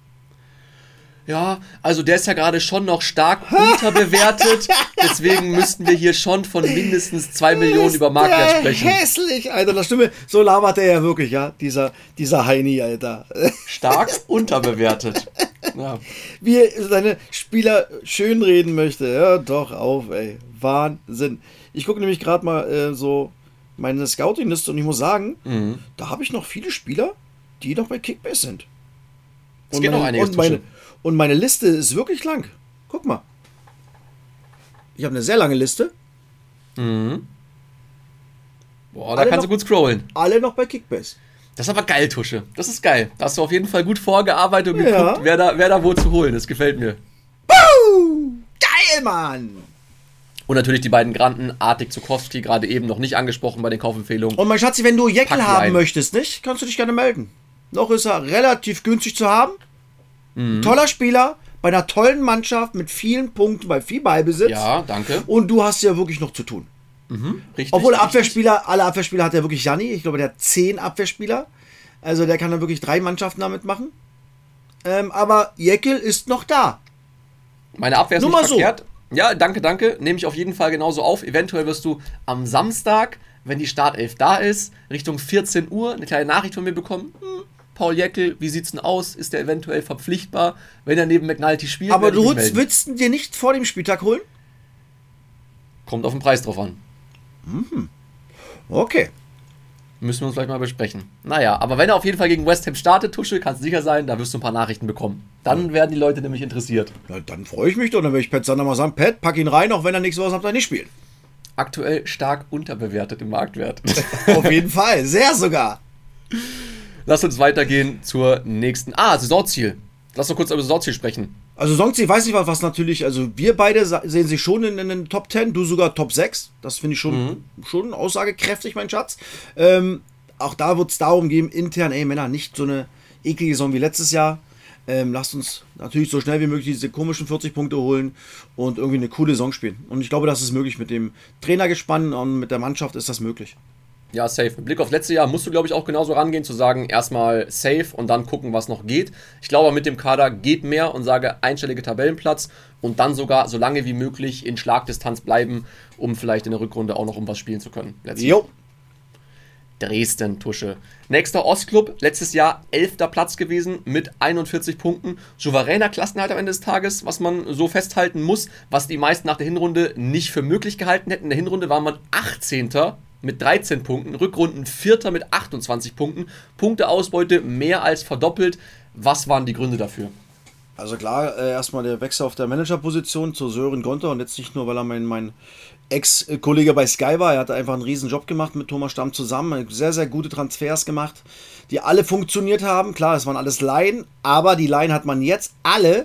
Ja, also der ist ja gerade schon noch stark unterbewertet. Deswegen müssten wir hier schon von mindestens zwei Millionen über Marktwert sprechen. Hässlich, Alter, das Stimme. So labert er ja wirklich, ja, dieser, dieser Heini, Alter. Stark unterbewertet. Ja. Wie er seine Spieler schönreden möchte. Hör doch auf, ey. Wahnsinn. Ich gucke nämlich gerade mal äh, so meine Scouting-Liste und ich muss sagen, Mhm. da habe ich noch viele Spieler, die noch bei Kickbase sind. Es Und geht noch meine, einiges und, meine, zwischen. und meine Liste ist wirklich lang. Guck mal. Ich habe eine sehr lange Liste. Mhm. Boah, da Alle kannst noch- du gut scrollen. Alle noch bei Kickbase. Das ist aber geil, Tusche. Das ist geil. Da hast du auf jeden Fall gut vorgearbeitet und Ja. geguckt, wer da, wer da wo zu holen. Das gefällt mir. Uh, geil, Mann! Und natürlich die beiden Granden, Artig, Zukowski, gerade eben noch nicht angesprochen bei den Kaufempfehlungen. Und mein Schatzi, wenn du Pack Jäckel die haben ein. möchtest, nicht? Kannst du dich gerne melden. Noch ist er relativ günstig zu haben. Mhm. Toller Spieler, bei einer tollen Mannschaft mit vielen Punkten, bei viel Ballbesitz. Ja, danke. Und du hast ja wirklich noch zu tun. Mhm, richtig. Obwohl richtig. Abwehrspieler, alle Abwehrspieler hat ja wirklich Janni. Ich glaube, der hat zehn Abwehrspieler. Also der kann dann wirklich drei Mannschaften damit machen. Ähm, aber Jäckel ist noch da. Meine Abwehr ist Nur nicht mal so. verkehrt. Ja, danke, danke. Nehme ich auf jeden Fall genauso auf. Eventuell wirst du am Samstag, wenn die Startelf da ist, Richtung vierzehn Uhr eine kleine Nachricht von mir bekommen. Hm, Paul Jäckel, wie sieht's denn aus? Ist der eventuell verpflichtbar, wenn er neben McNulty spielt? Aber werde du ich mich willst, melden. willst du dir nicht vor dem Spieltag holen? Kommt auf den Preis drauf an. Okay. Müssen wir uns vielleicht mal besprechen. Naja, aber wenn er auf jeden Fall gegen West Ham startet, Tuschel, kannst du sicher sein, da wirst du ein paar Nachrichten bekommen. Dann werden die Leute nämlich interessiert. Na, dann freue ich mich doch, dann werde ich Pat Sander mal sagen, Pat, pack ihn rein, auch wenn er nächste Woche Samstag nicht spielt. Aktuell stark unterbewertet im Marktwert. Auf jeden Fall, sehr sogar. Lass uns weitergehen zur nächsten. Ah, Saisonziel. Lass uns kurz über Saisonziel sprechen. Also Saisonziel, weiß nicht was, was natürlich, also wir beide sehen sich schon in, in den Top zehn, du sogar Top sechs. Das finde ich schon, mhm. schon aussagekräftig, mein Schatz. Ähm, auch da wird es darum gehen, intern, ey Männer, nicht so eine eklige Saison wie letztes Jahr. Ähm, lasst uns natürlich so schnell wie möglich diese komischen vierzig Punkte holen und irgendwie eine coole Saison spielen. Und ich glaube, das ist möglich mit dem Trainergespann und mit der Mannschaft ist das möglich. Ja, safe. Mit Blick auf letztes Jahr musst du, glaube ich, auch genauso rangehen, zu sagen, erstmal safe und dann gucken, was noch geht. Ich glaube, mit dem Kader geht mehr und sage einstellige Tabellenplatz und dann sogar so lange wie möglich in Schlagdistanz bleiben, um vielleicht in der Rückrunde auch noch um was spielen zu können. Jo. Dresden, Tusche. Nächster Ostclub, letztes Jahr elfter Platz gewesen mit einundvierzig Punkten. Souveräner Klassenerhalt am Ende des Tages, was man so festhalten muss, was die meisten nach der Hinrunde nicht für möglich gehalten hätten. In der Hinrunde war man achtzehnter mit dreizehn Punkten, Rückrunden Vierter mit achtundzwanzig Punkten. Punkteausbeute mehr als verdoppelt. Was waren die Gründe dafür? Also klar, äh, erstmal der Wechsel auf der Managerposition zu Sören Gonter und jetzt nicht nur, weil er mein, mein Ex-Kollege bei Sky war, er hat einfach einen riesen Job gemacht mit Thomas Stamm zusammen, sehr, sehr gute Transfers gemacht, die alle funktioniert haben. Klar, das waren alles Laien, aber die Laien hat man jetzt alle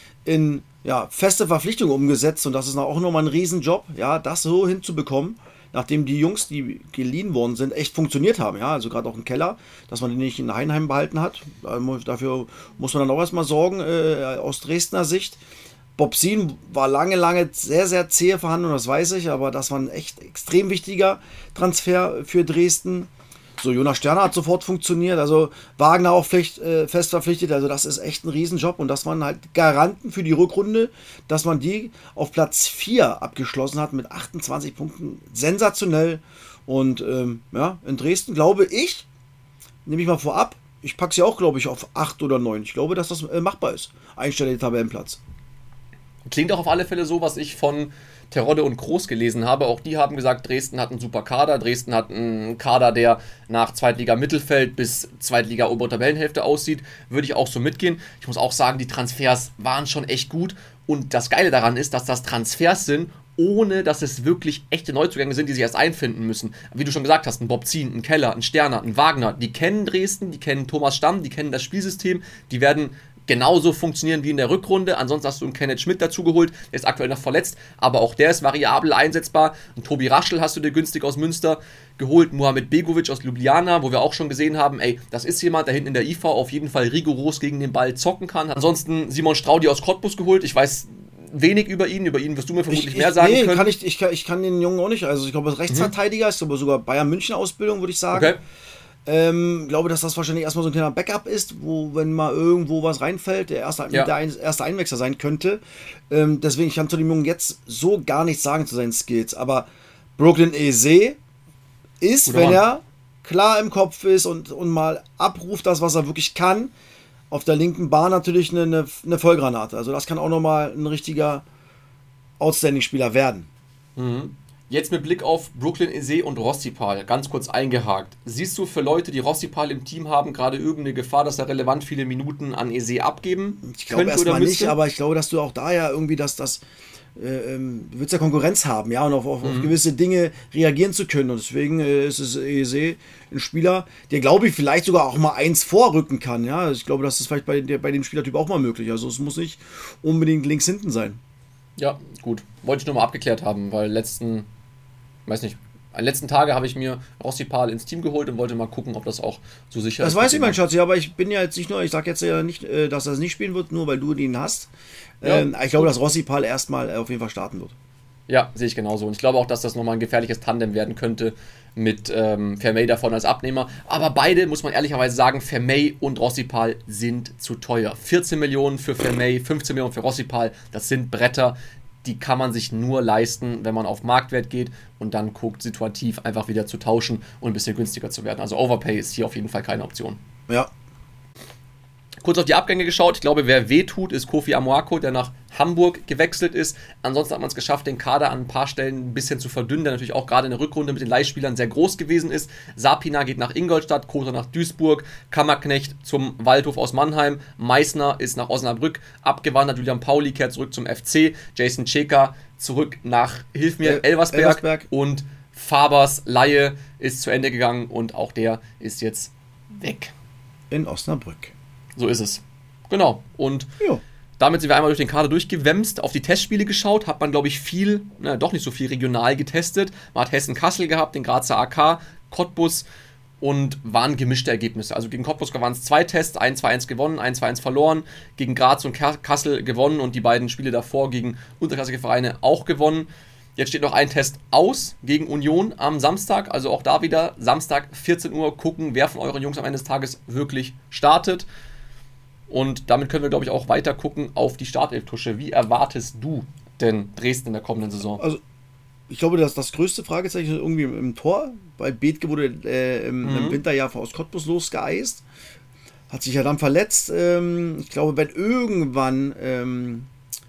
in ja, feste Verpflichtungen umgesetzt und das ist auch nochmal ein Riesenjob, ja, das so hinzubekommen, nachdem die Jungs, die geliehen worden sind, echt funktioniert haben. Ja, also gerade auch ein Keller, dass man den nicht in Heidenheim behalten hat. Dafür muss man dann auch erstmal sorgen, äh, aus Dresdner Sicht. Bob Sien war lange, lange sehr, sehr zähe Verhandlung, das weiß ich, aber das war ein echt extrem wichtiger Transfer für Dresden. So, Jonas Sterner hat sofort funktioniert, also Wagner auch fest, äh, fest verpflichtet, also das ist echt ein Riesenjob und das waren halt Garanten für die Rückrunde, dass man die auf Platz vier abgeschlossen hat mit achtundzwanzig Punkten, sensationell und ähm, ja, in Dresden glaube ich, nehme ich mal vorab, ich packe sie auch glaube ich auf acht oder neun, ich glaube, dass das äh, machbar ist, einstelliger Tabellenplatz. Klingt auch auf alle Fälle so, was ich von Terodde und Groß gelesen habe. Auch die haben gesagt, Dresden hat einen super Kader. Dresden hat einen Kader, der nach Zweitliga-Mittelfeld bis Zweitliga-obere Tabellenhälfte aussieht. Würde ich auch so mitgehen. Ich muss auch sagen, die Transfers waren schon echt gut. Und das Geile daran ist, dass das Transfers sind, ohne dass es wirklich echte Neuzugänge sind, die sich erst einfinden müssen. Wie du schon gesagt hast, ein Bob Zien, ein Keller, ein Sterner, ein Wagner, die kennen Dresden, die kennen Thomas Stamm, die kennen das Spielsystem, die werden genauso funktionieren wie in der Rückrunde. Ansonsten hast du einen Kenneth Schmidt dazugeholt, der ist aktuell noch verletzt, aber auch der ist variabel einsetzbar. Und Tobi Raschel hast du dir günstig aus Münster geholt, Mohamed Begovic aus Ljubljana, wo wir auch schon gesehen haben, ey, das ist jemand, der hinten in der I V auf jeden Fall rigoros gegen den Ball zocken kann. Ansonsten Simon Straudi aus Cottbus geholt, ich weiß wenig über ihn, über ihn wirst du mir vermutlich ich, mehr ich, sagen nee, können. Kann ich, ich, kann, ich kann den Jungen auch nicht, also ich glaube, als Rechtsverteidiger, mhm. ist aber sogar Bayern München Ausbildung, würde ich sagen. Okay. Ähm, glaube, dass das wahrscheinlich erstmal so ein kleiner Backup ist, wo, wenn mal irgendwo was reinfällt, der erste, ja. der ein, erste Einwechsler sein könnte. Ähm, deswegen, ich kann zu dem Jungen jetzt so gar nichts sagen zu seinen Skills. Aber Brooklyn Eze ist, Guter wenn Mann. er klar im Kopf ist und, und mal abruft, das, was er wirklich kann, auf der linken Bahn natürlich eine, eine, eine Vollgranate. Also das kann auch nochmal ein richtiger Outstanding-Spieler werden. Mhm. Jetzt mit Blick auf Brooklyn Eze und Rossipal, ganz kurz eingehakt. Siehst du für Leute, die Rossipal im Team haben, gerade irgendeine Gefahr, dass er relevant viele Minuten an Eze abgeben Ich glaube erstmal nicht, aber ich glaube, dass du auch da ja irgendwie, dass das, äh, ähm, du willst ja Konkurrenz haben, ja, und auf, auf, mhm. auf gewisse Dinge reagieren zu können. Und deswegen äh, ist es Eze ein Spieler, der, glaube ich, vielleicht sogar auch mal eins vorrücken kann. Ja, ich glaube, das ist vielleicht bei, der, bei dem Spielertyp auch mal möglich. Also es muss nicht unbedingt links hinten sein. Ja, gut. Wollte ich nur mal abgeklärt haben, weil letzten weiß nicht, an letzten Tage habe ich mir Rossipal ins Team geholt und wollte mal gucken, ob das auch so sicher das ist. Das weiß ich, mein Schatz, ja, aber ich bin ja jetzt nicht nur, ich sage jetzt ja nicht, dass er es nicht spielen wird, nur weil du ihn hast. Ja, ähm, ich glaube, dass Rossipal erstmal auf jeden Fall starten wird. Ja, sehe ich genauso. Und ich glaube auch, dass das nochmal ein gefährliches Tandem werden könnte mit ähm, Vermey davon als Abnehmer. Aber beide, muss man ehrlicherweise sagen, Vermey und Rossipal sind zu teuer. vierzehn Millionen für Vermey, fünfzehn Millionen für Rossipal, das sind Bretter. Die kann man sich nur leisten, wenn man auf Marktwert geht und dann guckt, situativ einfach wieder zu tauschen und ein bisschen günstiger zu werden. Also Overpay ist hier auf jeden Fall keine Option. Ja. Kurz auf die Abgänge geschaut. Ich glaube, wer weh tut, ist Kofi Amoako, der nach Hamburg gewechselt ist. Ansonsten hat man es geschafft, den Kader an ein paar Stellen ein bisschen zu verdünnen, der natürlich auch gerade in der Rückrunde mit den Leihspielern sehr groß gewesen ist. Sapina geht nach Ingolstadt, Kota nach Duisburg, Kammerknecht zum Waldhof aus Mannheim, Meißner ist nach Osnabrück abgewandert, Julian Pauli kehrt zurück zum F C, Jason Cheka zurück nach, hilf mir, El- Elversberg, Elversberg. Und Fabers Laie ist zu Ende gegangen und auch der ist jetzt weg. In Osnabrück. So ist es. Genau. Und Jo. damit sind wir einmal durch den Kader durchgewämst, auf die Testspiele geschaut, hat man, glaube ich, viel, na, doch nicht so viel regional getestet. Man hat Hessen-Kassel gehabt, den Grazer A K, Cottbus und waren gemischte Ergebnisse. Also gegen Cottbus waren es zwei Tests, eins zwei eins gewonnen, eins zwei eins verloren, gegen Graz und Kassel gewonnen und die beiden Spiele davor gegen unterklassige Vereine auch gewonnen. Jetzt steht noch ein Test aus gegen Union am Samstag, also auch da wieder Samstag vierzehn Uhr gucken, wer von euren Jungs am Ende des Tages wirklich startet. Und damit können wir, glaube ich, auch weiter gucken auf die Startelf-Tusche. Wie erwartest du denn Dresden in der kommenden Saison? Also, ich glaube, dass das größte Fragezeichen ist irgendwie im, im Tor, weil Bethke wurde äh, im, Mhm. im Winterjahr aus Cottbus losgeeist. Hat sich ja dann verletzt. Ähm, ich glaube, wenn irgendwann, ähm,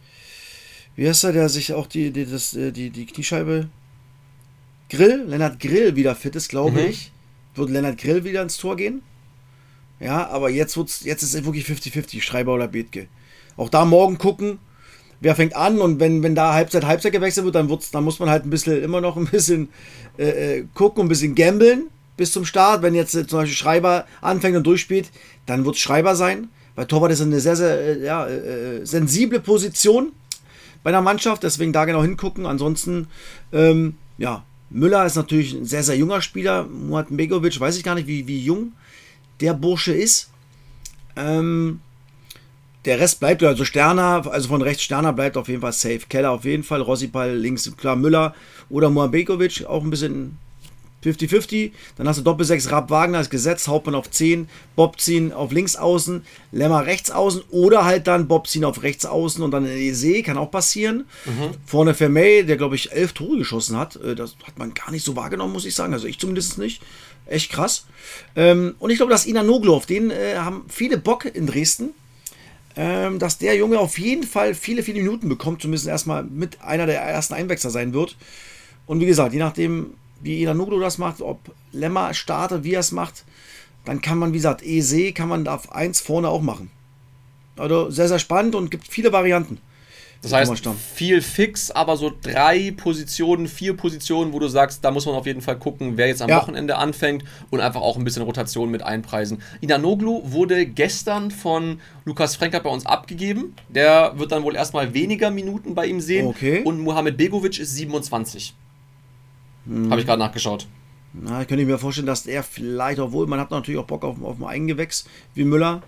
wie heißt er, der sich auch die, die, das, äh, die, die Kniescheibe Grill, Lennart Grill wieder fit ist, glaube Mhm. ich, wird Lennart Grill wieder ins Tor gehen. Ja, aber jetzt, wird's, jetzt ist es wirklich fünfzig fünfzig, Schreiber oder Bethke. Auch da morgen gucken, wer fängt an, und wenn, wenn da Halbzeit Halbzeit gewechselt wird, dann, wird's, dann muss man halt ein bisschen immer noch ein bisschen äh, gucken, ein bisschen gambeln bis zum Start. Wenn jetzt äh, zum Beispiel Schreiber anfängt und durchspielt, dann wird es Schreiber sein, weil Torwart ist eine sehr, sehr äh, ja, äh, sensible Position bei einer Mannschaft, deswegen da genau hingucken. Ansonsten, ähm, ja, Müller ist natürlich ein sehr, sehr junger Spieler. Murat Begovic, weiß ich gar nicht, wie, wie jung der Bursche ist. Ähm, der Rest bleibt, also Sterner, also von rechts Sterner bleibt auf jeden Fall safe. Keller auf jeden Fall, Rossipal links, klar Müller oder Murat Begovic, auch ein bisschen fünfzig fünfzig. Dann hast du Doppelsechs, Rapp Wagner als Gesetz, Hauptmann auf zehn, Bobzin auf links außen, Lemmer rechts außen oder halt dann Bobzin auf rechts außen und dann in Eze, kann auch passieren. Mhm. Vorne Vermey, der glaube ich elf Tore geschossen hat. Das hat man gar nicht so wahrgenommen, muss ich sagen. Also ich zumindest nicht. Echt krass. Ähm, und ich glaube, dass Inanoglu, auf den äh, haben viele Bock in Dresden, ähm, dass der Junge auf jeden Fall viele, viele Minuten bekommt, zumindest erstmal mit einer der ersten Einwechsler sein wird. Und wie gesagt, je nachdem, wie Inanoglu das macht, ob Lemmer startet, wie er es macht, dann kann man, wie gesagt, Eze kann man auf eins vorne auch machen. Also sehr, sehr spannend und gibt viele Varianten. Das heißt, viel fix, aber so drei Positionen, vier Positionen, wo du sagst, da muss man auf jeden Fall gucken, wer jetzt am ja. Wochenende anfängt und einfach auch ein bisschen Rotation mit einpreisen. Inanoglu wurde gestern von Lukas Frenkert bei uns abgegeben. Der wird dann wohl erstmal weniger Minuten bei ihm sehen. Okay. Und Mohamed Begovic ist siebenundzwanzig. Hm. Habe ich gerade nachgeschaut. Na, könnte ich mir vorstellen, dass er vielleicht, obwohl man hat natürlich auch Bock auf, auf ein Eigengewächs wie Müller.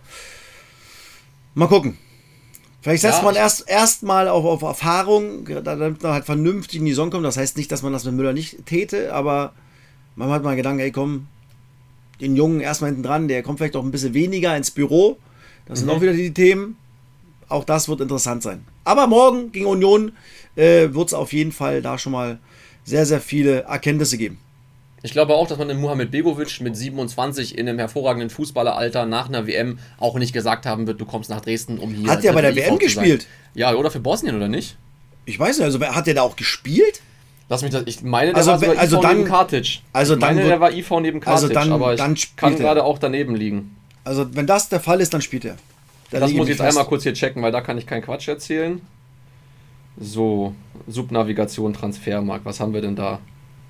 Mal gucken. Vielleicht setzt ja, man erst erstmal auf, auf Erfahrung, damit man halt vernünftig in die Saison kommt. Das heißt nicht, dass man das mit Müller nicht täte, aber man hat mal Gedanken, ey komm, den Jungen erstmal hinten dran, der kommt vielleicht auch ein bisschen weniger ins Büro. Das mhm. sind auch wieder die Themen. Auch das wird interessant sein. Aber morgen gegen Union äh, wird es auf jeden Fall da schon mal sehr, sehr viele Erkenntnisse geben. Ich glaube auch, dass man den Mohamed Begovic mit siebenundzwanzig in einem hervorragenden Fußballeralter nach einer W M auch nicht gesagt haben wird, du kommst nach Dresden, um hier... Hat der bei der W M gespielt? Ja, oder für Bosnien, oder nicht? Ich weiß nicht, also hat der da auch gespielt? Lass mich das, ich meine, der also, war sogar also I V dann, neben Kartic. Also ich meine, dann, der war I V neben Kartic, also dann, aber ich dann kann gerade auch daneben liegen. Also wenn das der Fall ist, dann spielt er. Da das muss ich jetzt fest. einmal kurz hier checken, weil da kann ich keinen Quatsch erzählen. So, Subnavigation, Transfermarkt, was haben wir denn da?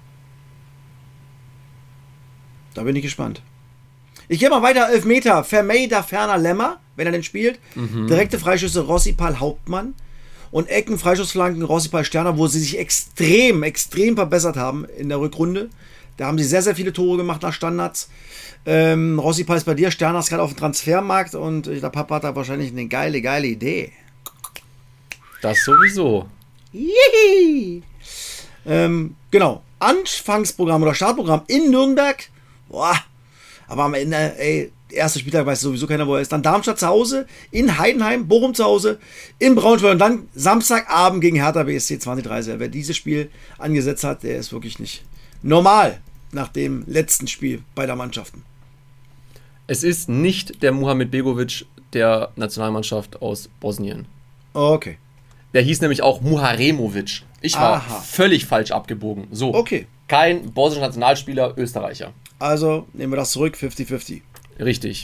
Da bin ich gespannt. Ich gehe mal weiter, Elfmeter. Vermey, da Ferner Lemmer, wenn er den spielt. Mhm. Direkte Freischüsse Rossipal, Hauptmann. Und Ecken, Freischussflanken Rossipal, Sterner, wo sie sich extrem, extrem verbessert haben in der Rückrunde. Da haben sie sehr, sehr viele Tore gemacht nach Standards. Ähm, Rossipal ist bei dir, Sterner ist gerade auf dem Transfermarkt und der Papa hat da wahrscheinlich eine geile, geile Idee. Das sowieso. Jihi. Ähm, genau. Anfangsprogramm oder Startprogramm in Nürnberg. Boah. Aber am Ende, ey, erster Spieltag weiß sowieso keiner, wo er ist. Dann Darmstadt zu Hause, in Heidenheim, Bochum zu Hause, in Braunschweig und dann Samstagabend gegen Hertha B S C zwanzig dreißig. Wer dieses Spiel angesetzt hat, der ist wirklich nicht normal nach dem letzten Spiel beider Mannschaften. Es ist nicht der Mohamed Begovic der Nationalmannschaft aus Bosnien. Okay. Der hieß nämlich auch Muharemovic. Ich war Aha. völlig falsch abgebogen. So, Okay. kein bosnischer Nationalspieler, Österreicher. Also nehmen wir das zurück, fünfzig fünfzig. Richtig.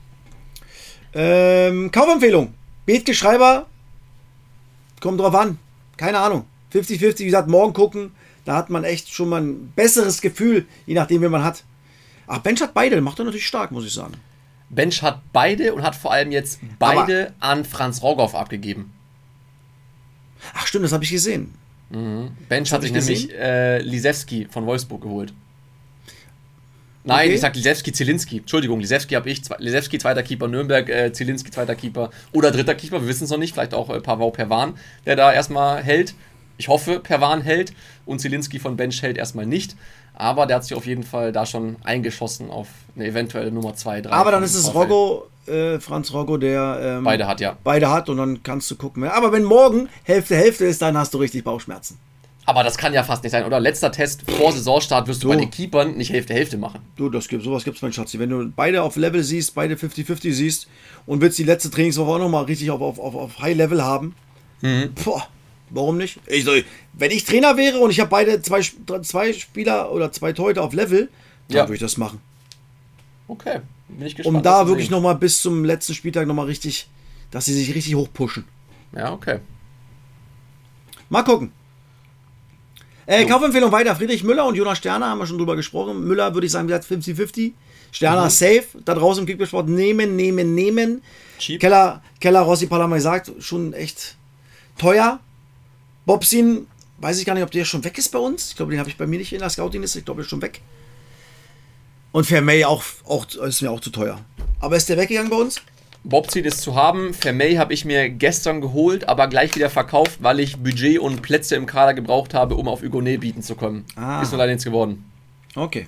Ähm, Kaufempfehlung. Bethke Schreiber. Kommt drauf an. Keine Ahnung. fünfzig fünfzig, wie gesagt, morgen gucken. Da hat man echt schon mal ein besseres Gefühl, je nachdem, wen man hat. Ach, Bench hat beide. Macht er natürlich stark, muss ich sagen. Bench hat beide und hat vor allem jetzt beide Aber an Franz Rogoff abgegeben. Ach stimmt, das habe ich gesehen. Mhm. Bench Das hat hab sich ich nämlich äh, Lisewski von Wolfsburg geholt. Nein, Okay. ich sag Lisewski, Zielinski. Entschuldigung, Lisewski habe ich. Lisewski, zweiter Keeper, Nürnberg, äh, Zielinski, zweiter Keeper. Oder dritter Keeper, wir wissen es noch nicht. Vielleicht auch äh, Pavao Perwan, der da erstmal hält. Ich hoffe, Perwan hält. Und Zielinski von Bench hält erstmal nicht. Aber der hat sich auf jeden Fall da schon eingeschossen auf eine eventuelle Nummer zwei, drei. Aber dann ist es Roggo, äh, Franz Roggo, der ähm, Beide hat, ja. beide hat und dann kannst du gucken. Aber wenn morgen Hälfte Hälfte ist, dann hast du richtig Bauchschmerzen. Aber das kann ja fast nicht sein, oder? Letzter Test vor Saisonstart wirst du So. bei den Keepern nicht Hälfte-Hälfte machen. Du, das gibt, sowas gibt's, mein Schatzi. Wenn du beide auf Level siehst, beide fünfzig fünfzig siehst und willst die letzte Trainingswoche auch nochmal richtig auf, auf, auf, auf High Level haben, Mhm. boah, warum nicht? Ich, so, wenn ich Trainer wäre und ich habe beide zwei, zwei Spieler oder zwei Torhüter auf Level, dann Ja. würde ich das machen. Okay, bin ich gespannt. Um da das zu wirklich sehen. nochmal bis zum letzten Spieltag nochmal richtig, dass sie sich richtig hoch pushen. Ja, okay. Mal gucken. Äh, Kaufempfehlung weiter. Friedrich Müller und Jonas Sterner haben wir schon drüber gesprochen. Müller würde ich sagen, wie gesagt, fünfzig fünfzig. Sterner Mhm. safe. Da draußen im Kickballsport nehmen, nehmen, nehmen. Cheap. Keller, Keller Rossi Palama gesagt, schon echt teuer. Bobsin, weiß ich gar nicht, ob der schon weg ist bei uns. Ich glaube, den habe ich bei mir nicht in der Scouting-Liste. Ich glaube, der ist schon weg. Und Vermey auch, auch, ist mir auch zu teuer. Aber ist der weggegangen bei uns? Bobseed ist zu haben. Vermey habe ich mir gestern geholt, aber gleich wieder verkauft, weil ich Budget und Plätze im Kader gebraucht habe, um auf Hugonet bieten zu können. Ah. Ist nur leider nichts geworden. Okay.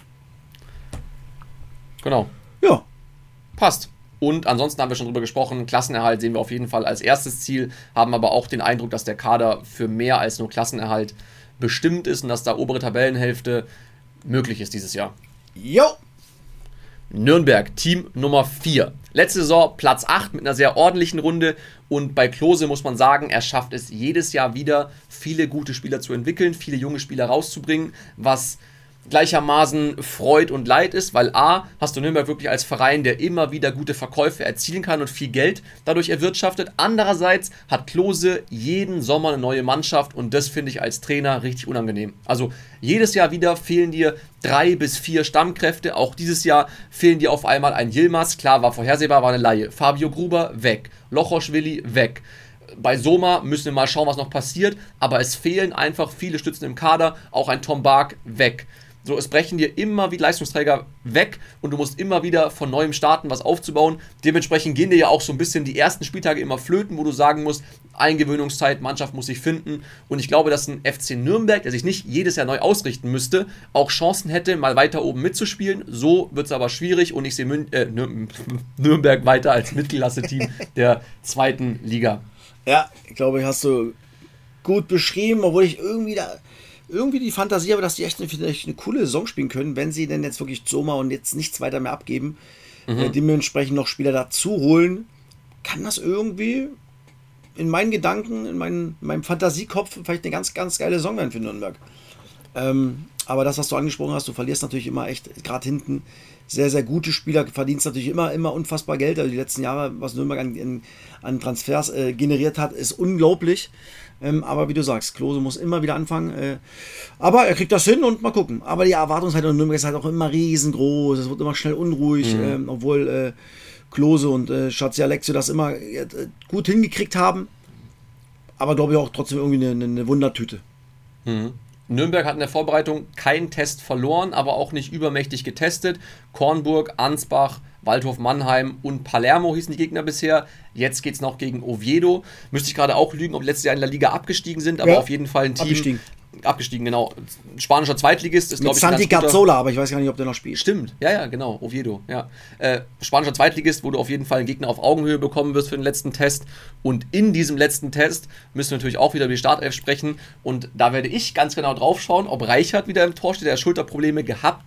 Genau. Ja. Passt. Und ansonsten haben wir schon drüber gesprochen, Klassenerhalt sehen wir auf jeden Fall als erstes Ziel, haben aber auch den Eindruck, dass der Kader für mehr als nur Klassenerhalt bestimmt ist und dass da obere Tabellenhälfte möglich ist dieses Jahr. Jo. Nürnberg, Team Nummer vier. Letzte Saison Platz acht mit einer sehr ordentlichen Runde und bei Klose muss man sagen, er schafft es jedes Jahr wieder, viele gute Spieler zu entwickeln, viele junge Spieler rauszubringen, was gleichermaßen Freud und Leid ist, weil A, hast du Nürnberg wirklich als Verein, der immer wieder gute Verkäufe erzielen kann und viel Geld dadurch erwirtschaftet. Andererseits hat Klose jeden Sommer eine neue Mannschaft und das finde ich als Trainer richtig unangenehm. Also jedes Jahr wieder fehlen dir drei bis vier Stammkräfte, auch dieses Jahr fehlen dir auf einmal ein Yilmaz, klar, war vorhersehbar, war eine Laie. Fabio Gruber, weg. Lochoschwili, weg. Bei Soma müssen wir mal schauen, was noch passiert, aber es fehlen einfach viele Stützen im Kader, auch ein Tom Bark, weg. So, es brechen dir immer wieder Leistungsträger weg und du musst immer wieder von neuem starten, was aufzubauen. Dementsprechend gehen dir ja auch so ein bisschen die ersten Spieltage immer flöten, wo du sagen musst, Eingewöhnungszeit, Mannschaft muss sich finden. Und ich glaube, dass ein F C Nürnberg, der sich nicht jedes Jahr neu ausrichten müsste, auch Chancen hätte, mal weiter oben mitzuspielen. So wird es aber schwierig und ich sehe Mün- äh, Nür- Nürnberg weiter als Mittelklasse-Team der zweiten Liga. Ja, ich glaube, hast du gut beschrieben, obwohl ich irgendwie da irgendwie die Fantasie habe, dass die echt eine, echt eine coole Saison spielen können, wenn sie denn jetzt wirklich Sommer und jetzt nichts weiter mehr abgeben, Mhm. äh, dementsprechend noch Spieler dazu holen, kann das irgendwie in meinen Gedanken, in, meinen, in meinem Fantasiekopf vielleicht eine ganz, ganz geile Saison werden für Nürnberg. Ähm, aber das, was du angesprochen hast, du verlierst natürlich immer echt, gerade hinten, sehr, sehr gute Spieler, verdienst natürlich immer, immer unfassbar Geld. Also die letzten Jahre, was Nürnberg an, an, an Transfers äh, generiert hat, ist unglaublich. Ähm, aber wie du sagst, Klose muss immer wieder anfangen. Äh, aber er kriegt das hin und mal gucken. Aber die Erwartungshaltung in Nürnberg ist halt auch immer riesengroß. Es wird immer schnell unruhig, Mhm. ähm, obwohl äh, Klose und äh, Schatzi Alexio das immer äh, gut hingekriegt haben. Aber glaube ich auch trotzdem irgendwie eine, eine Wundertüte. Mhm. Nürnberg hat in der Vorbereitung keinen Test verloren, aber auch nicht übermächtig getestet. Kornburg, Ansbach, Waldhof Mannheim und Palermo hießen die Gegner bisher. Jetzt geht es noch gegen Oviedo. Müsste ich gerade auch lügen, ob letztes Jahr in der Liga abgestiegen sind, aber Ja, auf jeden Fall ein Team. abgestiegen. Abgestiegen, genau. Spanischer Zweitligist ist, Mit glaube ich, ein Santi ganz guter- Cazzola, aber ich weiß gar nicht, ob der noch spielt. Stimmt, ja, ja, genau, Oviedo, ja. Äh, spanischer Zweitligist, wo du auf jeden Fall einen Gegner auf Augenhöhe bekommen wirst für den letzten Test. Und in diesem letzten Test müssen wir natürlich auch wieder über die Startelf sprechen. Und da werde ich ganz genau drauf schauen, ob Reichert wieder im Tor steht, der Schulterprobleme gehabt hat,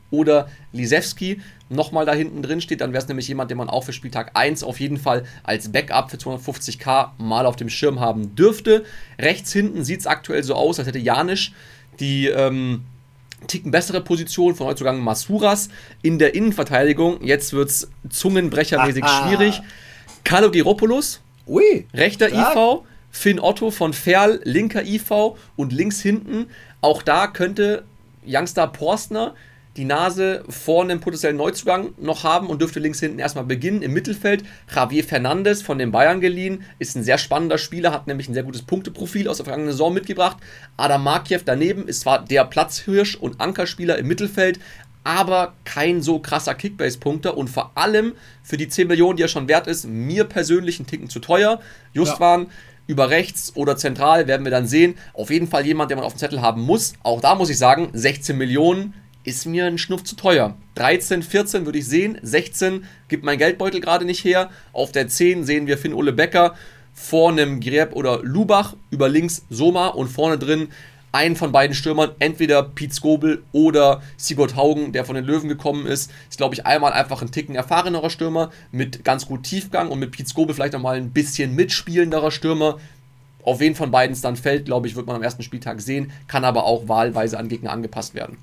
oder Lisewski nochmal da hinten drin steht, dann wäre es nämlich jemand, den man auch für Spieltag eins auf jeden Fall als Backup für zweihundertfünfzigtausend mal auf dem Schirm haben dürfte. Rechts hinten sieht es aktuell so aus, als hätte Janisch die ähm, Ticken bessere Position, von heute sogar Masuras in der Innenverteidigung. Jetzt wird es zungenbrechermäßig ah, schwierig. Kalogiropoulos, ui, rechter stark. I V, Finn Otto von Ferl, linker I V und links hinten, auch da könnte Youngster Porstner die Nase vor einem potenziellen Neuzugang noch haben und dürfte links hinten erstmal beginnen. Im Mittelfeld Javier Fernandes von den Bayern geliehen, ist ein sehr spannender Spieler, hat nämlich ein sehr gutes Punkteprofil aus der vergangenen Saison mitgebracht. Adam Markiew daneben ist zwar der Platzhirsch und Ankerspieler im Mittelfeld, aber kein so krasser Kickbase-Punkter und vor allem für die zehn Millionen, die er schon wert ist, mir persönlich ein Ticken zu teuer. Justwan ja. über rechts oder zentral, werden wir dann sehen. Auf jeden Fall jemand, den man auf dem Zettel haben muss. Auch da muss ich sagen, sechzehn Millionen ist mir ein Schnuff zu teuer. dreizehn, vierzehn würde ich sehen, sechzehn gibt mein Geldbeutel gerade nicht her. Auf der zehn sehen wir Finn-Ole Becker, vor einem Greb oder Lubach, über links Soma und vorne drin einen von beiden Stürmern, entweder Piet Skobel oder Sigurd Haugen, der von den Löwen gekommen ist. Ist, glaube ich, einmal einfach ein Ticken erfahrenerer Stürmer mit ganz gut Tiefgang und mit Piet Skobel vielleicht nochmal ein bisschen mitspielenderer Stürmer. Auf wen von beiden es dann fällt, glaube ich, wird man am ersten Spieltag sehen, kann aber auch wahlweise an Gegner angepasst werden.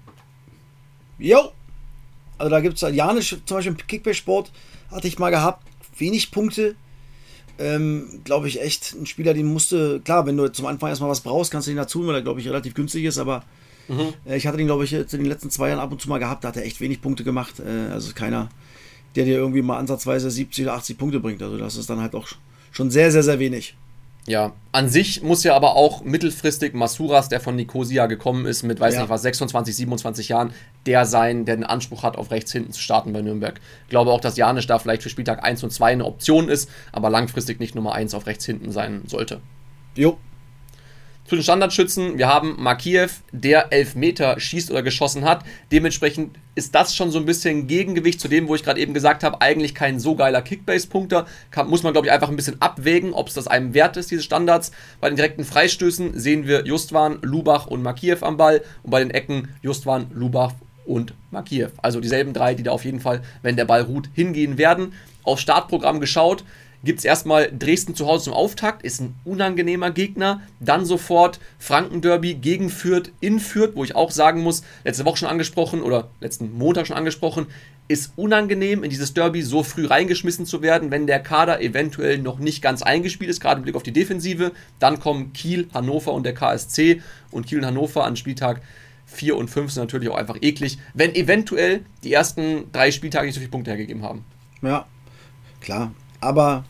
Jo, also da gibt es Janisch zum Beispiel im Kickbase-Sport, hatte ich mal gehabt, wenig Punkte. Ähm, glaube ich echt ein Spieler, den musste, klar, wenn du zum Anfang erstmal was brauchst, kannst du den dazu, weil er, glaube ich, relativ günstig ist, aber mhm. äh, ich hatte den, glaube ich, in den letzten zwei Jahren ab und zu mal gehabt, da hat er echt wenig Punkte gemacht. Äh, also keiner, der dir irgendwie mal ansatzweise siebzig oder achtzig Punkte bringt. Also das ist dann halt auch schon sehr, sehr, sehr wenig. Ja, an sich muss ja aber auch mittelfristig Masuras, der von Nicosia gekommen ist, mit, weiß ja. nicht was, sechsundzwanzig, siebenundzwanzig Jahren, der sein, der den Anspruch hat, auf rechts hinten zu starten bei Nürnberg. Ich glaube auch, dass Janisch da vielleicht für Spieltag eins und zwei eine Option ist, aber langfristig nicht Nummer eins auf rechts hinten sein sollte. Jo. Zu den Standardschützen, wir haben Markiew, der Elfmeter schießt oder geschossen hat. Dementsprechend ist das schon so ein bisschen Gegengewicht zu dem, wo ich gerade eben gesagt habe, eigentlich kein so geiler Kickbase-Punkter. Kann, muss man, glaube ich, einfach ein bisschen abwägen, ob es das einem wert ist, diese Standards. Bei den direkten Freistößen sehen wir Justwan, Lubach und Markiew am Ball und bei den Ecken Justwan, Lubach und Markiew. Also dieselben drei, die da auf jeden Fall, wenn der Ball ruht, hingehen werden. Aufs Startprogramm geschaut, gibt es erstmal Dresden zu Hause zum Auftakt, ist ein unangenehmer Gegner. Dann sofort Franken-Derby gegen Fürth in Fürth, wo ich auch sagen muss, letzte Woche schon angesprochen oder letzten Montag schon angesprochen, ist unangenehm, in dieses Derby so früh reingeschmissen zu werden, wenn der Kader eventuell noch nicht ganz eingespielt ist, gerade im Blick auf die Defensive. Dann kommen Kiel, Hannover und der K S C und Kiel und Hannover an Spieltag vier und fünf sind natürlich auch einfach eklig, wenn eventuell die ersten drei Spieltage nicht so viele Punkte hergegeben haben. Ja, klar. Aber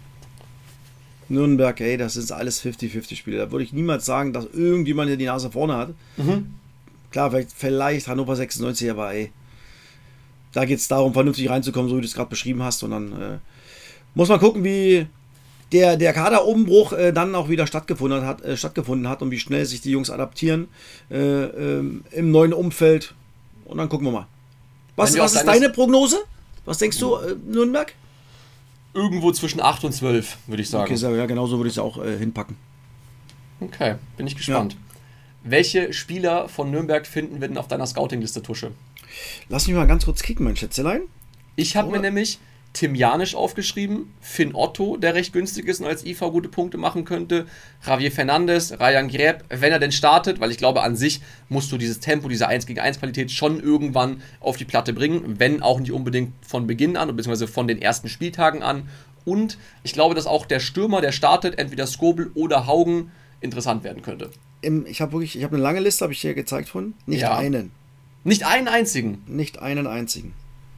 Nürnberg, ey, das sind alles fünfzig fünfzig Spiele. Da würde ich niemals sagen, dass irgendjemand hier die Nase vorne hat. Mhm. Klar, vielleicht, vielleicht Hannover sechsundneunzig, aber ey, da geht es darum, vernünftig reinzukommen, so wie du es gerade beschrieben hast. Und dann äh, muss man gucken, wie der, der Kaderumbruch äh, dann auch wieder stattgefunden hat, äh, stattgefunden hat und wie schnell sich die Jungs adaptieren äh, ähm, im neuen Umfeld. Und dann gucken wir mal. Was, was ist deine Prognose? Was denkst du, äh, Nürnberg? Irgendwo zwischen acht und zwölf, würde ich sagen. Okay, ja, genau so würde ich es auch äh, hinpacken. Okay, bin ich gespannt. Ja. Welche Spieler von Nürnberg finden wir denn auf deiner Scouting-Liste, Tusche? Lass mich mal ganz kurz kicken, mein Schätzelein. Ich habe mir nämlich Tim Janisch aufgeschrieben, Finn Otto, der recht günstig ist und als I V gute Punkte machen könnte, Javier Fernandes, Rayan Greb, wenn er denn startet, weil ich glaube, an sich musst du dieses Tempo, diese eins gegen eins Qualität schon irgendwann auf die Platte bringen, wenn auch nicht unbedingt von Beginn an, beziehungsweise von den ersten Spieltagen an. Und ich glaube, dass auch der Stürmer, der startet, entweder Skobel oder Haugen, interessant werden könnte. Ich habe wirklich, ich habe eine lange Liste, habe ich dir gezeigt von, nicht ja. einen. Nicht einen einzigen? Nicht einen einzigen.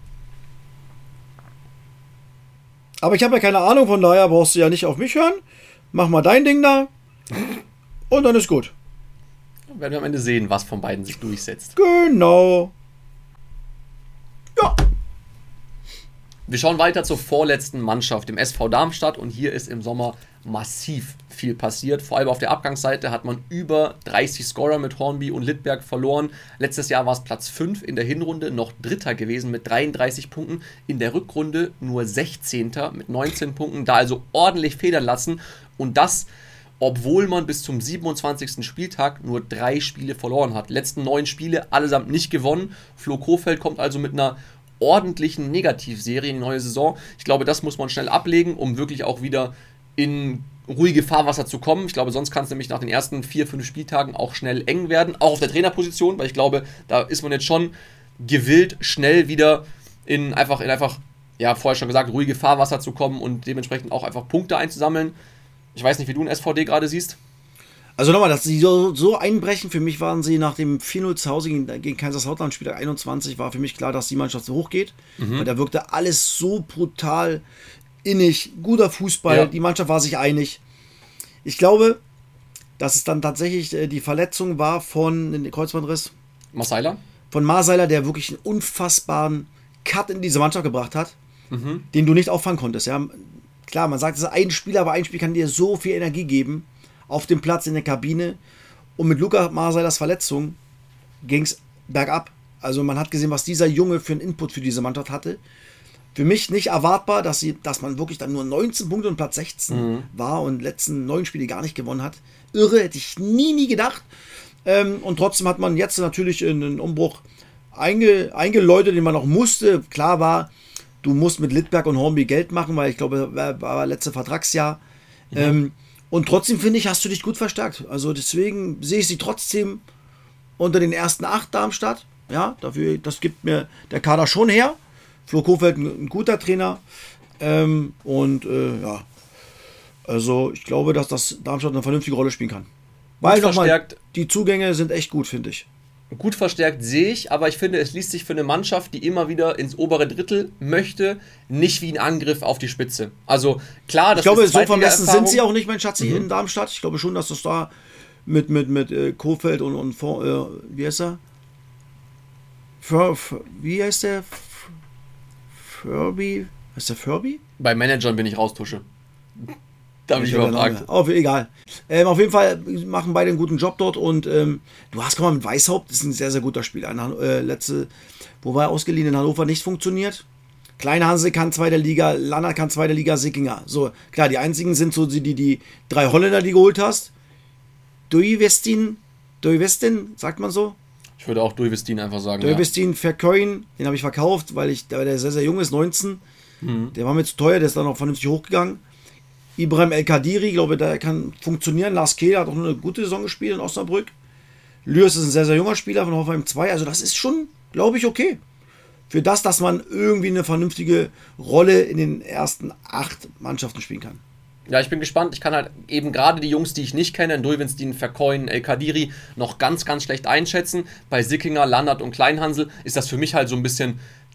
Aber ich habe ja keine Ahnung, von daher brauchst du ja nicht auf mich hören. Mach mal dein Ding da. Und dann ist gut. Dann werden wir am Ende sehen, was von beiden sich durchsetzt. Genau. Ja. Wir schauen weiter zur vorletzten Mannschaft, dem S V Darmstadt. Und hier ist im Sommer massiv viel passiert. Vor allem auf der Abgangsseite hat man über dreißig Scorer mit Hornby und Littberg verloren. Letztes Jahr war es Platz fünf in der Hinrunde, noch Dritter gewesen mit dreiunddreißig Punkten. In der Rückrunde nur sechzehnter mit neunzehn Punkten. Da also ordentlich federn lassen. Und das obwohl man bis zum siebenundzwanzigsten Spieltag nur drei Spiele verloren hat. Letzten neun Spiele allesamt nicht gewonnen. Flo Kofeld kommt also mit einer ordentlichen Negativserie in die neue Saison. Ich glaube, das muss man schnell ablegen, um wirklich auch wieder in ruhige Fahrwasser zu kommen. Ich glaube, sonst kann es nämlich nach den ersten vier, fünf Spieltagen auch schnell eng werden, auch auf der Trainerposition, weil ich glaube, da ist man jetzt schon gewillt, schnell wieder in einfach, in einfach, ja, vorher schon gesagt, ruhige Fahrwasser zu kommen und dementsprechend auch einfach Punkte einzusammeln. Ich weiß nicht, wie du ein S V D gerade siehst. Also nochmal, dass sie so, so einbrechen, für mich waren sie nach dem vier null zu Hause gegen, gegen Kaiserslautern, Spieltag einundzwanzig, war für mich klar, dass die Mannschaft so hochgeht, mhm. weil da wirkte alles so brutal innig, guter Fußball, ja. Die Mannschaft war sich einig. Ich glaube, dass es dann tatsächlich äh, die Verletzung war von den Kreuzbandriss. Marseiler? Von Marseiler, der wirklich einen unfassbaren Cut in diese Mannschaft gebracht hat, mhm. den du nicht auffangen konntest. Ja. Klar, man sagt, es ist ein Spieler, aber ein Spiel kann dir so viel Energie geben, auf dem Platz, in der Kabine. Und mit Luca Marseilers Verletzung ging es bergab. Also man hat gesehen, was dieser Junge für einen Input für diese Mannschaft hatte. Für mich nicht erwartbar, dass, sie, dass man wirklich dann nur neunzehn Punkte und Platz sechzehn mhm. war und letzten neun Spiele gar nicht gewonnen hat. Irre, hätte ich nie, nie gedacht. Ähm, und trotzdem hat man jetzt natürlich einen Umbruch einge, eingeläutet, den man auch musste. Klar war, du musst mit Littberg und Hornby Geld machen, weil ich glaube, war, war letztes Vertragsjahr. Mhm. Ähm, und trotzdem, finde ich, hast du dich gut verstärkt. Also deswegen sehe ich sie trotzdem unter den ersten acht Darmstadt. Ja, dafür, das gibt mir der Kader schon her. Flo Kofeld ein, ein guter Trainer. Ähm, und äh, ja, also ich glaube, dass das Darmstadt eine vernünftige Rolle spielen kann. Weil nochmal, die Zugänge sind echt gut, finde ich. Gut verstärkt sehe ich, aber ich finde, es liest sich für eine Mannschaft, die immer wieder ins obere Drittel möchte, nicht wie ein Angriff auf die Spitze. Also klar, das ich glaube, ist so vermessen sind sie auch nicht, mein Schatzi, mhm. in Darmstadt. Ich glaube schon, dass das da mit, mit, mit äh, Kofeld und, und äh, wie heißt er? Für, für, wie heißt der? Furby? Ist der Furby? Bei Managern bin ich raustusche. Da bin ich überfragt. Auf, egal. Ähm, auf jeden Fall machen beide einen guten Job dort und ähm, du hast, guck mal, mit Weishaupt, das ist ein sehr, sehr guter Spieler. Ein, äh, letzte, wo war er ausgeliehen? In Hannover nicht funktioniert. Kleinhanse kann zweite Liga, Lannert kann zweite Liga, Sickinger. So, klar, die einzigen sind so die, die, die drei Holländer, die geholt hast. Duivestin, Duivestin, sagt man so? Ich würde auch Duivestin einfach sagen. Duivestin, ja. Verkeulen, den habe ich verkauft, weil ich, der, der sehr, sehr jung ist, neunzehn. Mhm. Der war mir zu teuer, der ist dann auch vernünftig hochgegangen. Ibrahim El Kadiri, glaube der kann funktionieren. Lars Kehl hat auch eine gute Saison gespielt in Osnabrück. Lürs ist ein sehr, sehr junger Spieler von Hoffenheim zwei. Also das ist schon, glaube ich, okay. Für das, dass man irgendwie eine vernünftige Rolle in den ersten acht Mannschaften spielen kann. Ja, ich bin gespannt. Ich kann halt eben gerade die Jungs, die ich nicht kenne, Duivestin, Verkeulen, El Kadiri, noch ganz, ganz schlecht einschätzen. Bei Sickinger, Lannert und Kleinhansel ist das für mich halt so ein bisschen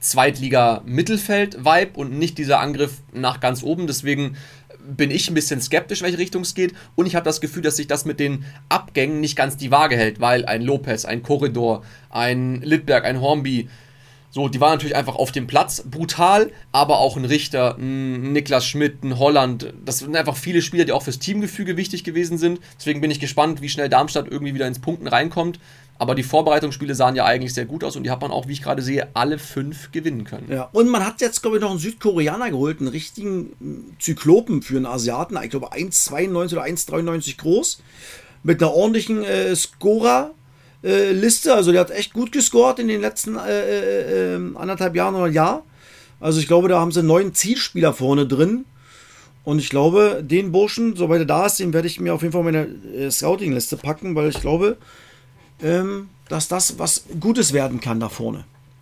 Zweitliga-Mittelfeld-Vibe und nicht dieser Angriff nach ganz oben. Deswegen bin ich ein bisschen skeptisch, welche Richtung es geht. Und ich habe das Gefühl, dass sich das mit den Abgängen nicht ganz die Waage hält, weil ein Lopez, ein Korridor, ein Littberg, ein Hornby, so, die waren natürlich einfach auf dem Platz brutal, aber auch ein Richter, ein Niklas Schmidt, ein Holland, das sind einfach viele Spieler, die auch fürs Teamgefüge wichtig gewesen sind. Deswegen bin ich gespannt, wie schnell Darmstadt irgendwie wieder ins Punkten reinkommt. Aber die Vorbereitungsspiele sahen ja eigentlich sehr gut aus und die hat man auch, wie ich gerade sehe, alle fünf gewinnen können. Ja, und man hat jetzt, glaube ich, noch einen Südkoreaner geholt, einen richtigen Zyklopen für einen Asiaten. Ich glaube, eins Komma zweiundneunzig oder eins Komma dreiundneunzig groß, mit einer ordentlichen äh, Scorer. Liste, also der hat echt gut gescored in den letzten äh, äh, anderthalb Jahren oder Jahr. Also ich glaube, da haben sie neun Zielspieler vorne drin. Und ich glaube, den Burschen, soweit er da ist, den werde ich mir auf jeden Fall meine äh, Scouting-Liste packen, weil ich glaube, ähm, dass das was Gutes werden kann da vorne.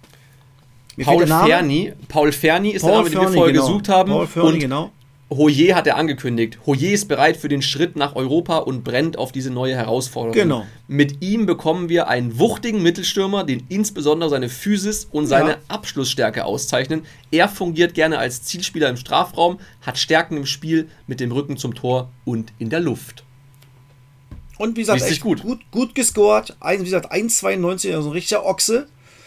Mir Paul Ferni, Paul Ferni ist Paul der Name, den wir vorher genau. gesucht haben. Paul Ferni, genau. Hoyer hat er angekündigt. Hoyer ist bereit für den Schritt nach Europa und brennt auf diese neue Herausforderung. Genau. Mit ihm bekommen wir einen wuchtigen Mittelstürmer, den insbesondere seine Physis und seine ja. Abschlussstärke auszeichnen. Er fungiert gerne als Zielspieler im Strafraum, hat Stärken im Spiel mit dem Rücken zum Tor und in der Luft. Und wie gesagt, echt gut. gut, gut gescored. Ein, wie gesagt, eins Komma zweiundneunzig, also ein richtiger Ochse.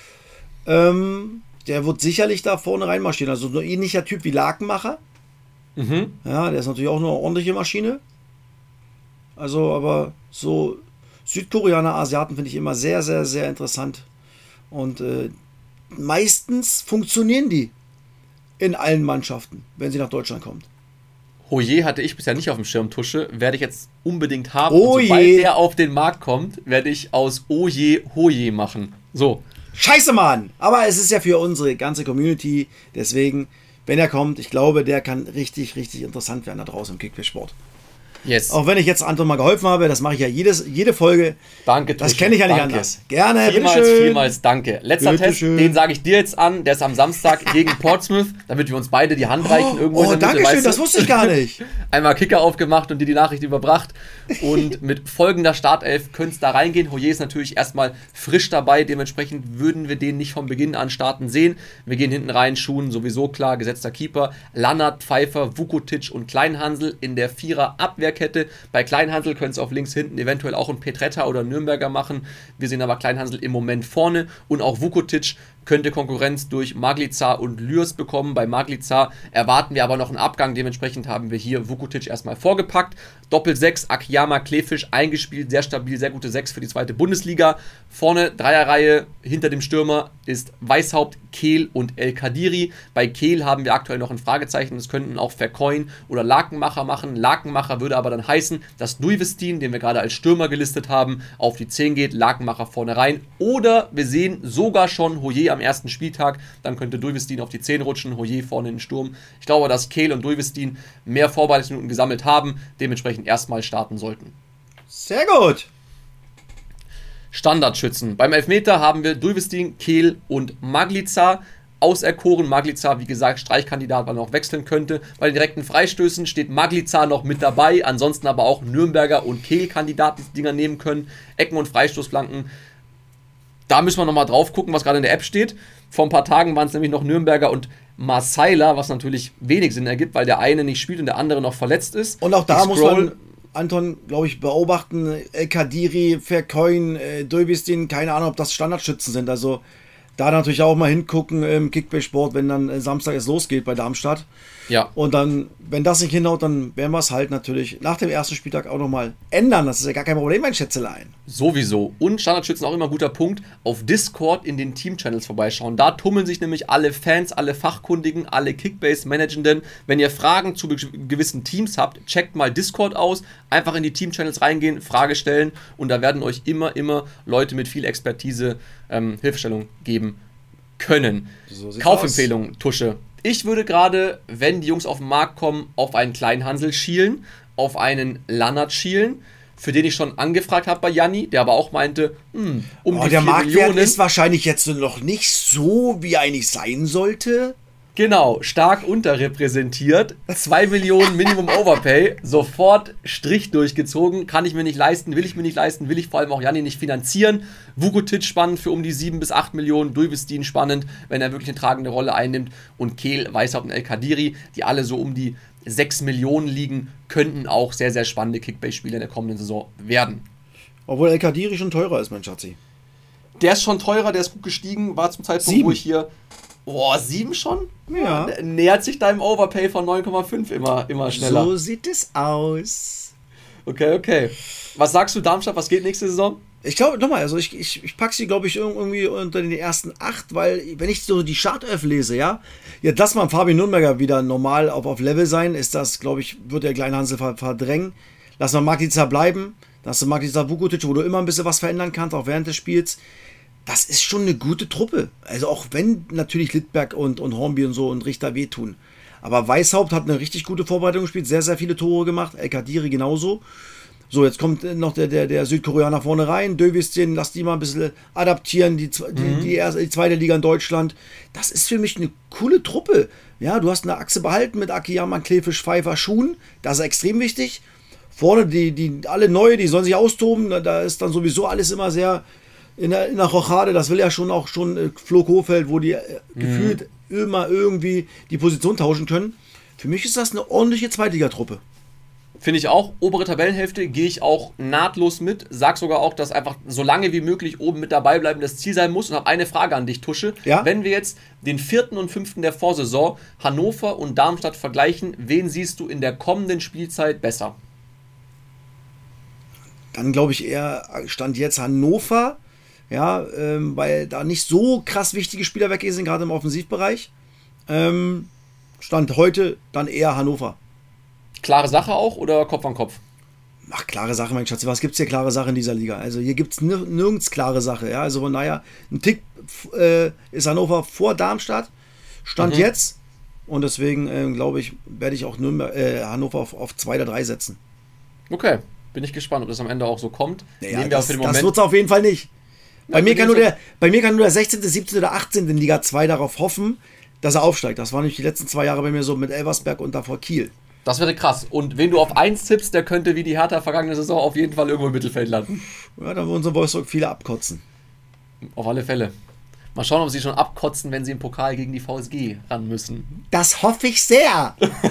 Ähm, der wird sicherlich da vorne reinmarschieren. Also so ein ähnlicher Typ wie Lakenmacher. Mhm. Ja, der ist natürlich auch eine ordentliche Maschine. Also, aber so Südkoreaner, Asiaten finde ich immer sehr, sehr, sehr interessant. Und äh, meistens funktionieren die in allen Mannschaften, wenn sie nach Deutschland kommt. Hoyer hatte ich bisher nicht auf dem Schirm, Tusche. Werde ich jetzt unbedingt haben. Oh Und sobald je. der auf den Markt kommt, werde ich aus Oje Hoyer machen. So. Scheiße, Mann! Aber es ist ja für unsere ganze Community. Deswegen, wenn er kommt, ich glaube, der kann richtig, richtig interessant werden da draußen im Kickbase-Sport. Yes. Auch wenn ich jetzt Anton mal geholfen habe, das mache ich ja jedes, jede Folge. Danke, Das Tusche. kenne ich ja nicht Danke. anders. Gerne, Vielmals, bitteschön. vielmals danke. Letzter Bitte Test, schön. den sage ich dir jetzt an. Der ist am Samstag gegen Portsmouth, damit wir uns beide die Hand reichen. Irgendwo Oh, in der Mitte, danke schön, weißt du? das wusste ich gar nicht. Einmal Kicker aufgemacht und dir die Nachricht überbracht. Und mit folgender Startelf könnte es da reingehen. Hoyer ist natürlich erstmal frisch dabei. Dementsprechend würden wir den nicht von Beginn an starten sehen. Wir gehen hinten rein, Schuhen sowieso klar, gesetzter Keeper. Lannert, Pfeiffer, Vukotic und Kleinhansel in der Vierer-Abwehrkette. Bei Kleinhansel können es auf links hinten eventuell auch ein Petretta oder Nürnberger machen. Wir sehen aber Kleinhansel im Moment vorne. Und auch Vukotic könnte Konkurrenz durch Magliza und Lürs bekommen. Bei Magliza erwarten wir aber noch einen Abgang. Dementsprechend haben wir hier Vukotic erstmal vorgepackt. Doppel sechs, Akiyama, Kleefisch eingespielt. Sehr stabil, sehr gute sechs für die zweite Bundesliga. Vorne Dreierreihe hinter dem Stürmer ist Weishaupt, Kehl und El Kadiri. Bei Kehl haben wir aktuell noch ein Fragezeichen. Das könnten auch Vercoin oder Lakenmacher machen. Lakenmacher würde aber dann heißen, dass Duivestin, den wir gerade als Stürmer gelistet haben, auf die zehn geht. Lakenmacher vorne rein. Oder wir sehen sogar schon Hoyer am ersten Spieltag. Dann könnte Duivestin auf die zehn rutschen. Hoyer vorne in den Sturm. Ich glaube, dass Kehl und Duivestin mehr Vorbereitungsminuten gesammelt haben. Dementsprechend erstmal starten sollten. Sehr gut. Standardschützen. Beim Elfmeter haben wir Duivestin, Kehl und Magliza auserkoren. Magliza, wie gesagt, Streichkandidat, weil er noch wechseln könnte. Bei den direkten Freistößen steht Magliza noch mit dabei. Ansonsten aber auch Nürnberger und Kehl Kandidaten, die die Dinger nehmen können. Ecken- und Freistoßflanken. Da müssen wir nochmal drauf gucken, was gerade in der App steht. Vor ein paar Tagen waren es nämlich noch Nürnberger und Marseilla, was natürlich wenig Sinn ergibt, weil der eine nicht spielt und der andere noch verletzt ist. Und auch da Ich muss scroll- man, Anton, glaube ich, beobachten, El Kadiri, Vercoin, äh, Duivestin, keine Ahnung, ob das Standardschützen sind. Also da natürlich auch mal hingucken im Kickbase-Sport, wenn dann äh, Samstag es losgeht bei Darmstadt. Ja. Und dann, wenn das nicht hinhaut, dann werden wir es halt natürlich nach dem ersten Spieltag auch nochmal ändern. Das ist ja gar kein Problem, mein Schätzelein. Sowieso. Und Standardschützen auch immer ein guter Punkt. Auf Discord in den Team-Channels vorbeischauen. Da tummeln sich nämlich alle Fans, alle Fachkundigen, alle Kickbase-Managenden. Wenn ihr Fragen zu be- gewissen Teams habt, checkt mal Discord aus. Einfach in die Team-Channels reingehen, Frage stellen. Und da werden euch immer, immer Leute mit viel Expertise ähm, Hilfestellung geben können. So sieht's Kaufempfehlung, Tusche. Ich würde gerade, wenn die Jungs auf den Markt kommen, auf einen Kleinhansel schielen, auf einen Lannert schielen, für den ich schon angefragt habe bei Janni, der aber auch meinte, hm, um Oh, die der vier Marktwert Millionen. ist wahrscheinlich jetzt noch nicht so, wie er eigentlich sein sollte. Genau, stark unterrepräsentiert, zwei Millionen Minimum Overpay, sofort Strich durchgezogen, kann ich mir nicht leisten, will ich mir nicht leisten, will ich vor allem auch Janni nicht finanzieren. Vukotic spannend für um die sieben bis acht Millionen, Duivestin spannend, wenn er wirklich eine tragende Rolle einnimmt und Kehl, Weishaupt und El Kadiri, die alle so um die sechs Millionen liegen, könnten auch sehr, sehr spannende Kickbase-Spiele in der kommenden Saison werden. Obwohl El Kadiri schon teurer ist, mein Schatzi. Der ist schon teurer, der ist gut gestiegen, war zum Zeitpunkt, Sieben. wo ich hier... Boah, sieben schon? Ja. Nähert sich deinem Overpay von neun Komma fünf immer, immer schneller. So sieht es aus. Okay, okay. Was sagst du, Darmstadt, was geht nächste Saison? Ich glaube, nochmal, also ich, ich, ich packe sie, glaube ich, irgendwie unter den ersten acht, weil, wenn ich so die Startelf lese, ja, jetzt lass mal Fabian Nürnberger wieder normal auf, auf Level sein, ist das, glaube ich, wird der Kleinhansel verdrängen. Lass mal Magliza bleiben, dann hast du Magliza Vukotic, wo du immer ein bisschen was verändern kannst, auch während des Spiels. Das ist schon eine gute Truppe. Also auch wenn natürlich Littberg und, und Hornby und so und Richter wehtun. Aber Weishaupt hat eine richtig gute Vorbereitung gespielt, sehr, sehr viele Tore gemacht. El Kadiri genauso. So, jetzt kommt noch der, der, der Südkoreaner vorne rein. Dövistin, lass die mal ein bisschen adaptieren. Die, die, mhm. die, erste, die zweite Liga in Deutschland. Das ist für mich eine coole Truppe. Ja, du hast eine Achse behalten mit Akiyama, Kleefisch, Pfeiffer, Schuhen. Das ist extrem wichtig. Vorne, die, die alle neu, die sollen sich austoben. Da ist dann sowieso alles immer sehr... In der, in der Rochade, das will ja schon auch schon äh, Flo Kofeld, wo die äh, mhm. gefühlt immer irgendwie die Position tauschen können. Für mich ist das eine ordentliche Zweitligatruppe. Finde ich auch. Obere Tabellenhälfte gehe ich auch nahtlos mit. Sag sogar auch, dass einfach so lange wie möglich oben mit dabei bleiben das Ziel sein muss. Und habe eine Frage an dich, Tusche. Ja? Wenn wir jetzt den vierten und fünften der Vorsaison Hannover und Darmstadt vergleichen, wen siehst du in der kommenden Spielzeit besser? Dann glaube ich eher, Stand jetzt Hannover. Ja, ähm, weil da nicht so krass wichtige Spieler weg sind, gerade im Offensivbereich. Ähm, Stand heute dann eher Hannover. Klare Sache auch oder Kopf an Kopf? Ach, klare Sache, mein Schatz. Was gibt's hier klare Sache in dieser Liga? Also hier gibt's nir- nirgends klare Sache. Ja? Also von daher, ein Tick äh, ist Hannover vor Darmstadt. Stand Mhm. jetzt. Und deswegen, äh, glaube ich, werde ich auch Nürnberg, äh, Hannover auf, auf zwei oder drei setzen. Okay, bin ich gespannt, ob das am Ende auch so kommt. Naja, Nehmen wir das für den das Moment. wird's auf jeden Fall nicht. Bei, Ja, mir wir kann nur nehmen der, bei mir kann nur der sechzehnte., siebzehnte oder achtzehnte in Liga zwei darauf hoffen, dass er aufsteigt. Das war nämlich die letzten zwei Jahre bei mir so mit Elversberg und davor Kiel. Das wäre krass. Und wenn du auf eins tippst, der könnte wie die Hertha vergangene Saison auf jeden Fall irgendwo im Mittelfeld landen. Ja, da würden sie in Wolfsburg viele abkotzen. Auf alle Fälle. Mal schauen, ob sie schon abkotzen, wenn sie im Pokal gegen die V S G ran müssen. Das hoffe ich sehr.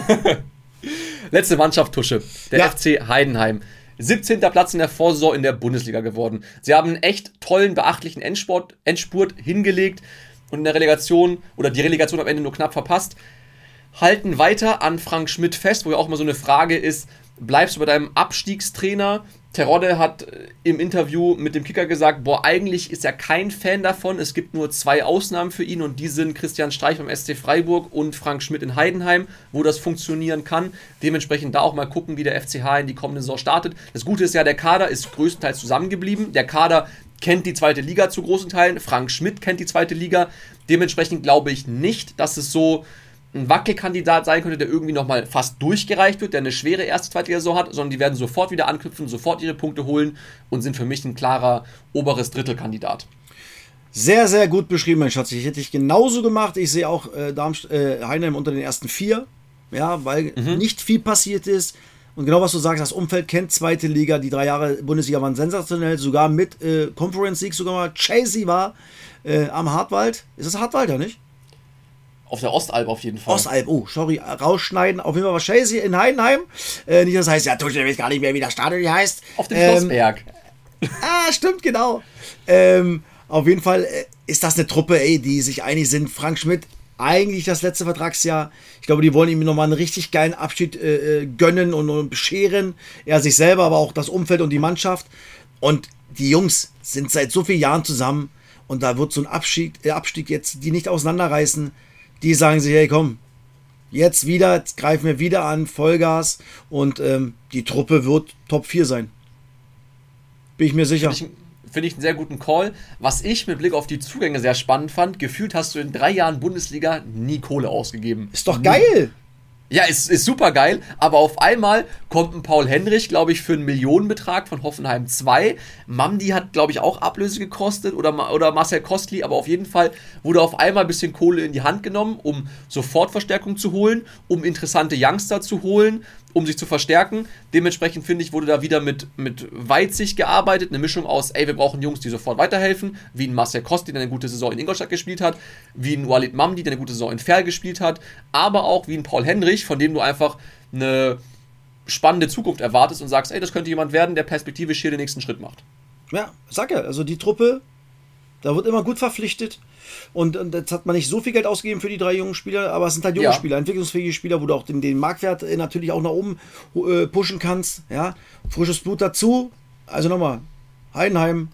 Letzte Mannschaft, Tusche. Der Ja. F C Heidenheim. siebzehnter Platz in der Vorsaison in der Bundesliga geworden. Sie haben einen echt tollen, beachtlichen Endspurt, Endspurt hingelegt und in der Relegation, oder die Relegation am Ende nur knapp verpasst. Halten weiter an Frank Schmidt fest, wo ja auch mal so eine Frage ist, bleibst du bei deinem Abstiegstrainer? Terodde hat äh, im Interview mit dem Kicker gesagt, boah, eigentlich ist er kein Fan davon, es gibt nur zwei Ausnahmen für ihn und die sind Christian Streich beim S C Freiburg und Frank Schmidt in Heidenheim, wo das funktionieren kann. Dementsprechend da auch mal gucken, wie der F C H in die kommende Saison startet. Das Gute ist ja, der Kader ist größtenteils zusammengeblieben, der Kader kennt die zweite Liga zu großen Teilen, Frank Schmidt kennt die zweite Liga, dementsprechend glaube ich nicht, dass es so ein Wackelkandidat sein könnte, der irgendwie nochmal fast durchgereicht wird, der eine schwere erste, zweite Saison hat, sondern die werden sofort wieder anknüpfen, sofort ihre Punkte holen und sind für mich ein klarer oberes Drittelkandidat. Sehr, sehr gut beschrieben, mein Schatz. Ich hätte ich genauso gemacht. Ich sehe auch äh, Darmst- äh, Heidenheim unter den ersten vier, ja, weil Mhm. nicht viel passiert ist. Und genau was du sagst, das Umfeld kennt zweite Liga. Die drei Jahre Bundesliga waren sensationell, sogar mit äh, Conference League, sogar mal Chelsea war äh, am Hartwald. Ist das Hartwald, ja nicht? Auf der Ostalb auf jeden Fall. Ostalb, oh, sorry, rausschneiden. Auf jeden Fall war Chelsea in Heidenheim. Äh, nicht, das heißt, ja, Tuschel, ich weiß gar nicht mehr, wie das Stadion hier heißt. Auf dem Ähm, Schlossberg. Ah, stimmt, genau. Ähm, auf jeden Fall äh, ist das eine Truppe, ey, die sich einig sind. Frank Schmidt, eigentlich das letzte Vertragsjahr. Ich glaube, die wollen ihm nochmal einen richtig geilen Abschied äh, äh, gönnen und, und bescheren. Er sich selber, aber auch das Umfeld und die Mannschaft. Und die Jungs sind seit so vielen Jahren zusammen. Und da wird so ein Abstieg, äh, Abstieg jetzt die nicht auseinanderreißen. Die sagen sich, hey, komm, jetzt wieder, jetzt greifen wir wieder an, Vollgas. Und ähm, die Truppe wird Top vier sein. Bin ich mir sicher. Finde ich, finde ich einen sehr guten Call. Was ich mit Blick auf die Zugänge sehr spannend fand, gefühlt hast du in drei Jahren Bundesliga nie Kohle ausgegeben. Ist doch geil. Ja, ist, ist super geil, aber auf einmal kommt ein Paul Henrich, glaube ich, für einen Millionenbetrag von Hoffenheim zwei. Mamdi hat, glaube ich, auch Ablöse gekostet oder, Ma- oder Marcel Kostli, aber auf jeden Fall wurde auf einmal ein bisschen Kohle in die Hand genommen, um Sofortverstärkung zu holen, um interessante Youngster zu holen, um sich zu verstärken. Dementsprechend, finde ich, wurde da wieder mit, mit Weitsicht gearbeitet, eine Mischung aus, ey, wir brauchen Jungs, die sofort weiterhelfen, wie ein Marcel Kostli, der eine gute Saison in Ingolstadt gespielt hat, wie ein Walid Mamdi, der eine gute Saison in Ferl gespielt hat, aber auch wie ein Paul Henrich, von dem du einfach eine spannende Zukunft erwartest und sagst, ey, das könnte jemand werden, der perspektivisch hier den nächsten Schritt macht. Ja, sag ja, also die Truppe, da wird immer gut verpflichtet. Und, und jetzt hat man nicht so viel Geld ausgegeben für die drei jungen Spieler, aber es sind halt junge Ja. Spieler, entwicklungsfähige Spieler, wo du auch den, den Marktwert äh, natürlich auch nach oben äh, pushen kannst. Ja, frisches Blut dazu. Also nochmal, Heidenheim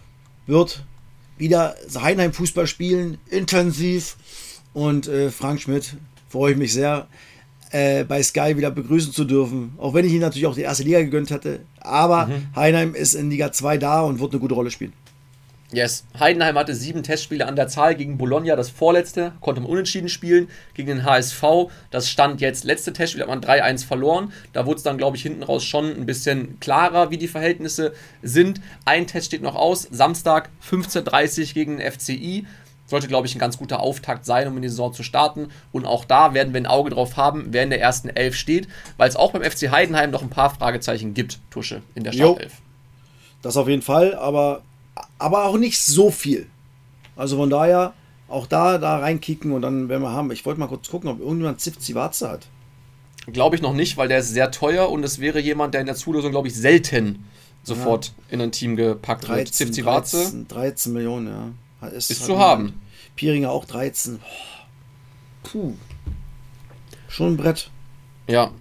wird wieder Heidenheim Fußball spielen, intensiv. Und äh, Frank Schmidt, freue ich mich sehr, äh, bei Sky wieder begrüßen zu dürfen. Auch wenn ich ihn natürlich auch die erste Liga gegönnt hätte. Aber Mhm. Heidenheim ist in Liga zwei da und wird eine gute Rolle spielen. Yes. Heidenheim hatte sieben Testspiele an der Zahl gegen Bologna, das vorletzte, konnte man unentschieden spielen, gegen den H S V, das stand jetzt, letzte Testspiel hat man drei eins verloren, da wurde es dann, glaube ich, hinten raus schon ein bisschen klarer, wie die Verhältnisse sind. Ein Test steht noch aus, Samstag fünfzehn Uhr dreißig gegen den F C I, sollte, glaube ich, ein ganz guter Auftakt sein, um in die Saison zu starten, und auch da werden wir ein Auge drauf haben, wer in der ersten Elf steht, weil es auch beim F C Heidenheim noch ein paar Fragezeichen gibt, Tusche, in der Jo. Startelf. Das auf jeden Fall, aber, aber auch nicht so viel. Also von daher auch da, da reinkicken und dann werden wir haben. Ich wollte mal kurz gucken, ob irgendjemand Ziv Zivatze hat. Glaube ich noch nicht, weil der ist sehr teuer und es wäre jemand, der in der Zulösung, glaube ich, selten sofort in ein Team gepackt wird. dreizehn, Ziv Zivatze dreizehn, dreizehn Millionen, ja. Ist, ist hat zu niemand. haben. Pieringer auch dreizehn. Puh. Schon ein Brett. Ja.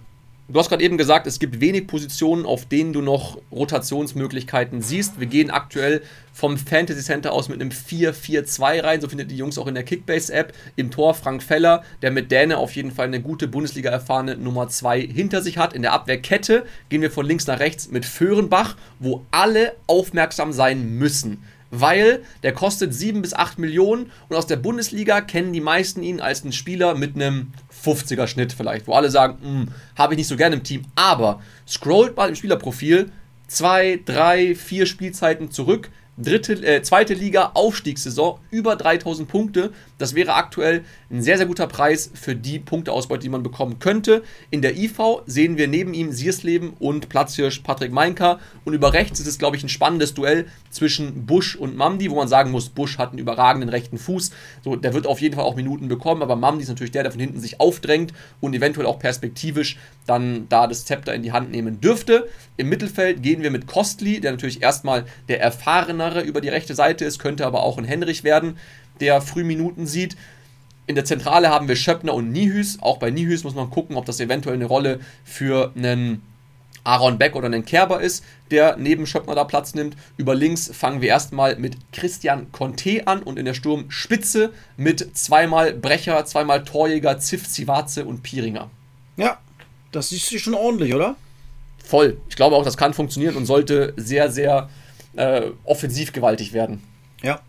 Du hast gerade eben gesagt, es gibt wenig Positionen, auf denen du noch Rotationsmöglichkeiten siehst. Wir gehen aktuell vom Fantasy Center aus mit einem vier vier zwei rein. So findet die Jungs auch in der Kickbase-App. Im Tor Frank Feller, der mit Däne auf jeden Fall eine gute Bundesliga-erfahrene Nummer zwei hinter sich hat. In der Abwehrkette gehen wir von links nach rechts mit Föhrenbach, wo alle aufmerksam sein müssen. Weil der kostet sieben bis acht Millionen und aus der Bundesliga kennen die meisten ihn als einen Spieler mit einem fünfziger Schnitt vielleicht, wo alle sagen, habe ich nicht so gerne im Team. Aber scrollt mal im Spielerprofil zwei, drei, vier Spielzeiten zurück, dritte, äh, zweite Liga, Aufstiegssaison, über dreitausend Punkte. Das wäre aktuell ein sehr, sehr guter Preis für die Punkteausbeute, die man bekommen könnte. In der I V sehen wir neben ihm Siersleben und Platzhirsch Patrick Meinka. Und über rechts ist es, glaube ich, ein spannendes Duell zwischen Busch und Mamdi, wo man sagen muss, Busch hat einen überragenden rechten Fuß. So, der wird auf jeden Fall auch Minuten bekommen, aber Mamdi ist natürlich der, der von hinten sich aufdrängt und eventuell auch perspektivisch dann da das Zepter in die Hand nehmen dürfte. Im Mittelfeld gehen wir mit Kostli, der natürlich erstmal der erfahrenere über die rechte Seite ist, könnte aber auch ein Henrich werden, der früh Minuten sieht. In der Zentrale haben wir Schöppner und Niehüs. Auch bei Niehüs muss man gucken, ob das eventuell eine Rolle für einen Aaron Beck oder einen Kerber ist, der neben Schöppner da Platz nimmt. Über links fangen wir erstmal mit Christian Conte an und in der Sturmspitze mit zweimal Brecher, zweimal Torjäger, Ziff, Zivaze und Pieringer. Ja, das ist schon ordentlich, oder? Voll. Ich glaube auch, das kann funktionieren und sollte sehr, sehr äh, offensiv gewaltig werden. Ja.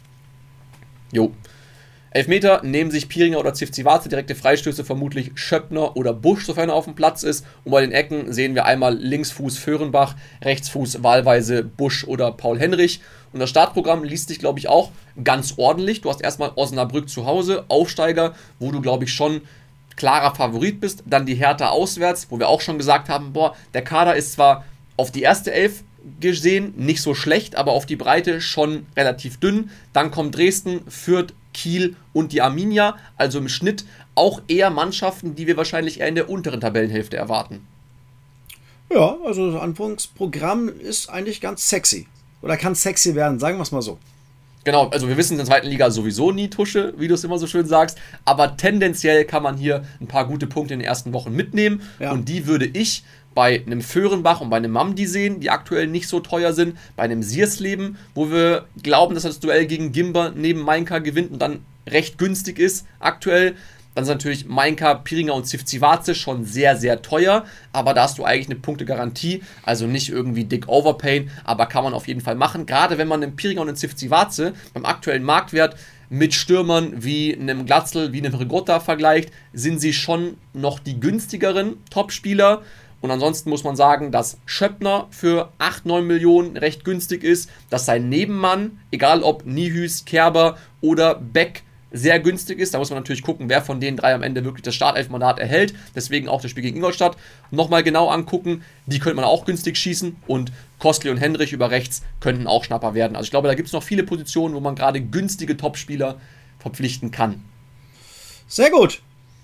Jo. Elfmeter nehmen sich Pieringer oder Ziv-Zivaze, direkte Freistöße vermutlich Schöppner oder Busch, sofern er auf dem Platz ist. Und bei den Ecken sehen wir einmal Linksfuß Föhrenbach, Rechtsfuß wahlweise Busch oder Paul Henrich. Und das Startprogramm liest sich, glaube ich, auch ganz ordentlich. Du hast erstmal Osnabrück zu Hause, Aufsteiger, wo du, glaube ich, schon klarer Favorit bist. Dann die Hertha auswärts, wo wir auch schon gesagt haben, boah, der Kader ist zwar auf die erste Elf gesehen nicht so schlecht, aber auf die Breite schon relativ dünn. Dann kommt Dresden, Fürth, Kiel und die Arminia, also im Schnitt auch eher Mannschaften, die wir wahrscheinlich eher in der unteren Tabellenhälfte erwarten. Ja, also das Anfangsprogramm ist eigentlich ganz sexy. Oder kann sexy werden, sagen wir es mal so. Genau, also wir wissen in der zweiten Liga sowieso nie, Tusche, wie du es immer so schön sagst, aber tendenziell kann man hier ein paar gute Punkte in den ersten Wochen mitnehmen, ja. Und die würde ich bei einem Föhrenbach und bei einem Mamdi sehen, die aktuell nicht so teuer sind, bei einem Siersleben, wo wir glauben, dass das Duell gegen Gimber neben Meinka gewinnt und dann recht günstig ist aktuell. Dann sind natürlich Meinka, Pieringer und Ziv-Zivaze schon sehr, sehr teuer, aber da hast du eigentlich eine Punktegarantie, also nicht irgendwie dick overpayen, aber kann man auf jeden Fall machen, gerade wenn man einen Pieringer und einen Ziv-Zivaze beim aktuellen Marktwert mit Stürmern wie einem Glatzel, wie einem Rigotta vergleicht, sind sie schon noch die günstigeren Topspieler. Und ansonsten muss man sagen, dass Schöppner für acht, neun Millionen recht günstig ist, dass sein Nebenmann, egal ob Niehüs, Kerber oder Beck, sehr günstig ist. Da muss man natürlich gucken, wer von den drei am Ende wirklich das Startelfmandat erhält. Deswegen auch das Spiel gegen Ingolstadt nochmal genau angucken. Die könnte man auch günstig schießen. Und Kostli und Henrich über rechts könnten auch Schnapper werden. Also ich glaube, da gibt es noch viele Positionen, wo man gerade günstige Topspieler verpflichten kann. Sehr gut.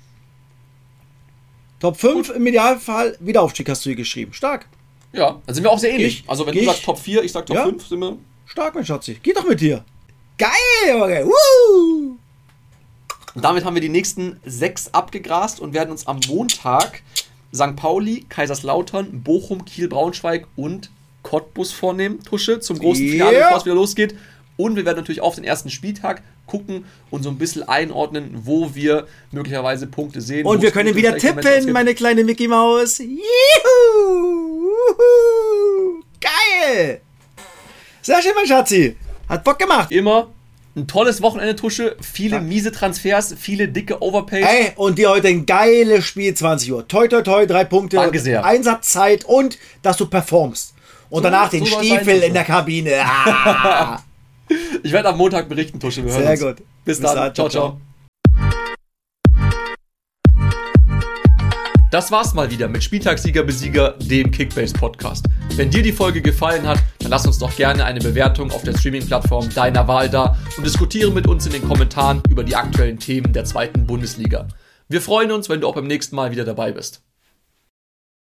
Top fünf im Idealfall, Wiederaufstieg hast du hier geschrieben. Stark. Ja, da sind wir auch sehr ähnlich. Ich, also wenn du ich, sagst Top vier, ich sag Top ja? fünf, sind wir... Stark, mein Schatzi. Geht doch mit dir. Geil, okay. Woo! Und damit haben wir die nächsten sechs abgegrast und werden uns am Montag Sankt Pauli, Kaiserslautern, Bochum, Kiel, Braunschweig und Cottbus vornehmen, Tusche, zum großen Finale, yeah. Bevor es wieder losgeht. Und wir werden natürlich auf den ersten Spieltag gucken und so ein bisschen einordnen, wo wir möglicherweise Punkte sehen. Und wir können wieder tippen, meine kleine Mickey Maus. Juhu! Geil! Sehr schön, mein Schatzi. Hat Bock gemacht. Immer ein tolles Wochenende, Tusche. Viele ja. miese Transfers, viele dicke Overpays. Ey, und dir heute ein geiles Spiel, zwanzig Uhr. Toi, toi, toi, drei Punkte. Danke sehr. Einsatzzeit und dass du performst. Und so, danach den so Stiefel in der Kabine. Ah. Ich werde am Montag berichten, Tusche. Wir Sehr gut. Bis, Bis dann. dann. Ciao, ciao. Das war's mal wieder mit Spieltagssieger Besieger, dem Kickbase-Podcast. Wenn dir die Folge gefallen hat, dann lass uns doch gerne eine Bewertung auf der Streaming-Plattform deiner Wahl da und diskutiere mit uns in den Kommentaren über die aktuellen Themen der zweiten Bundesliga. Wir freuen uns, wenn du auch beim nächsten Mal wieder dabei bist.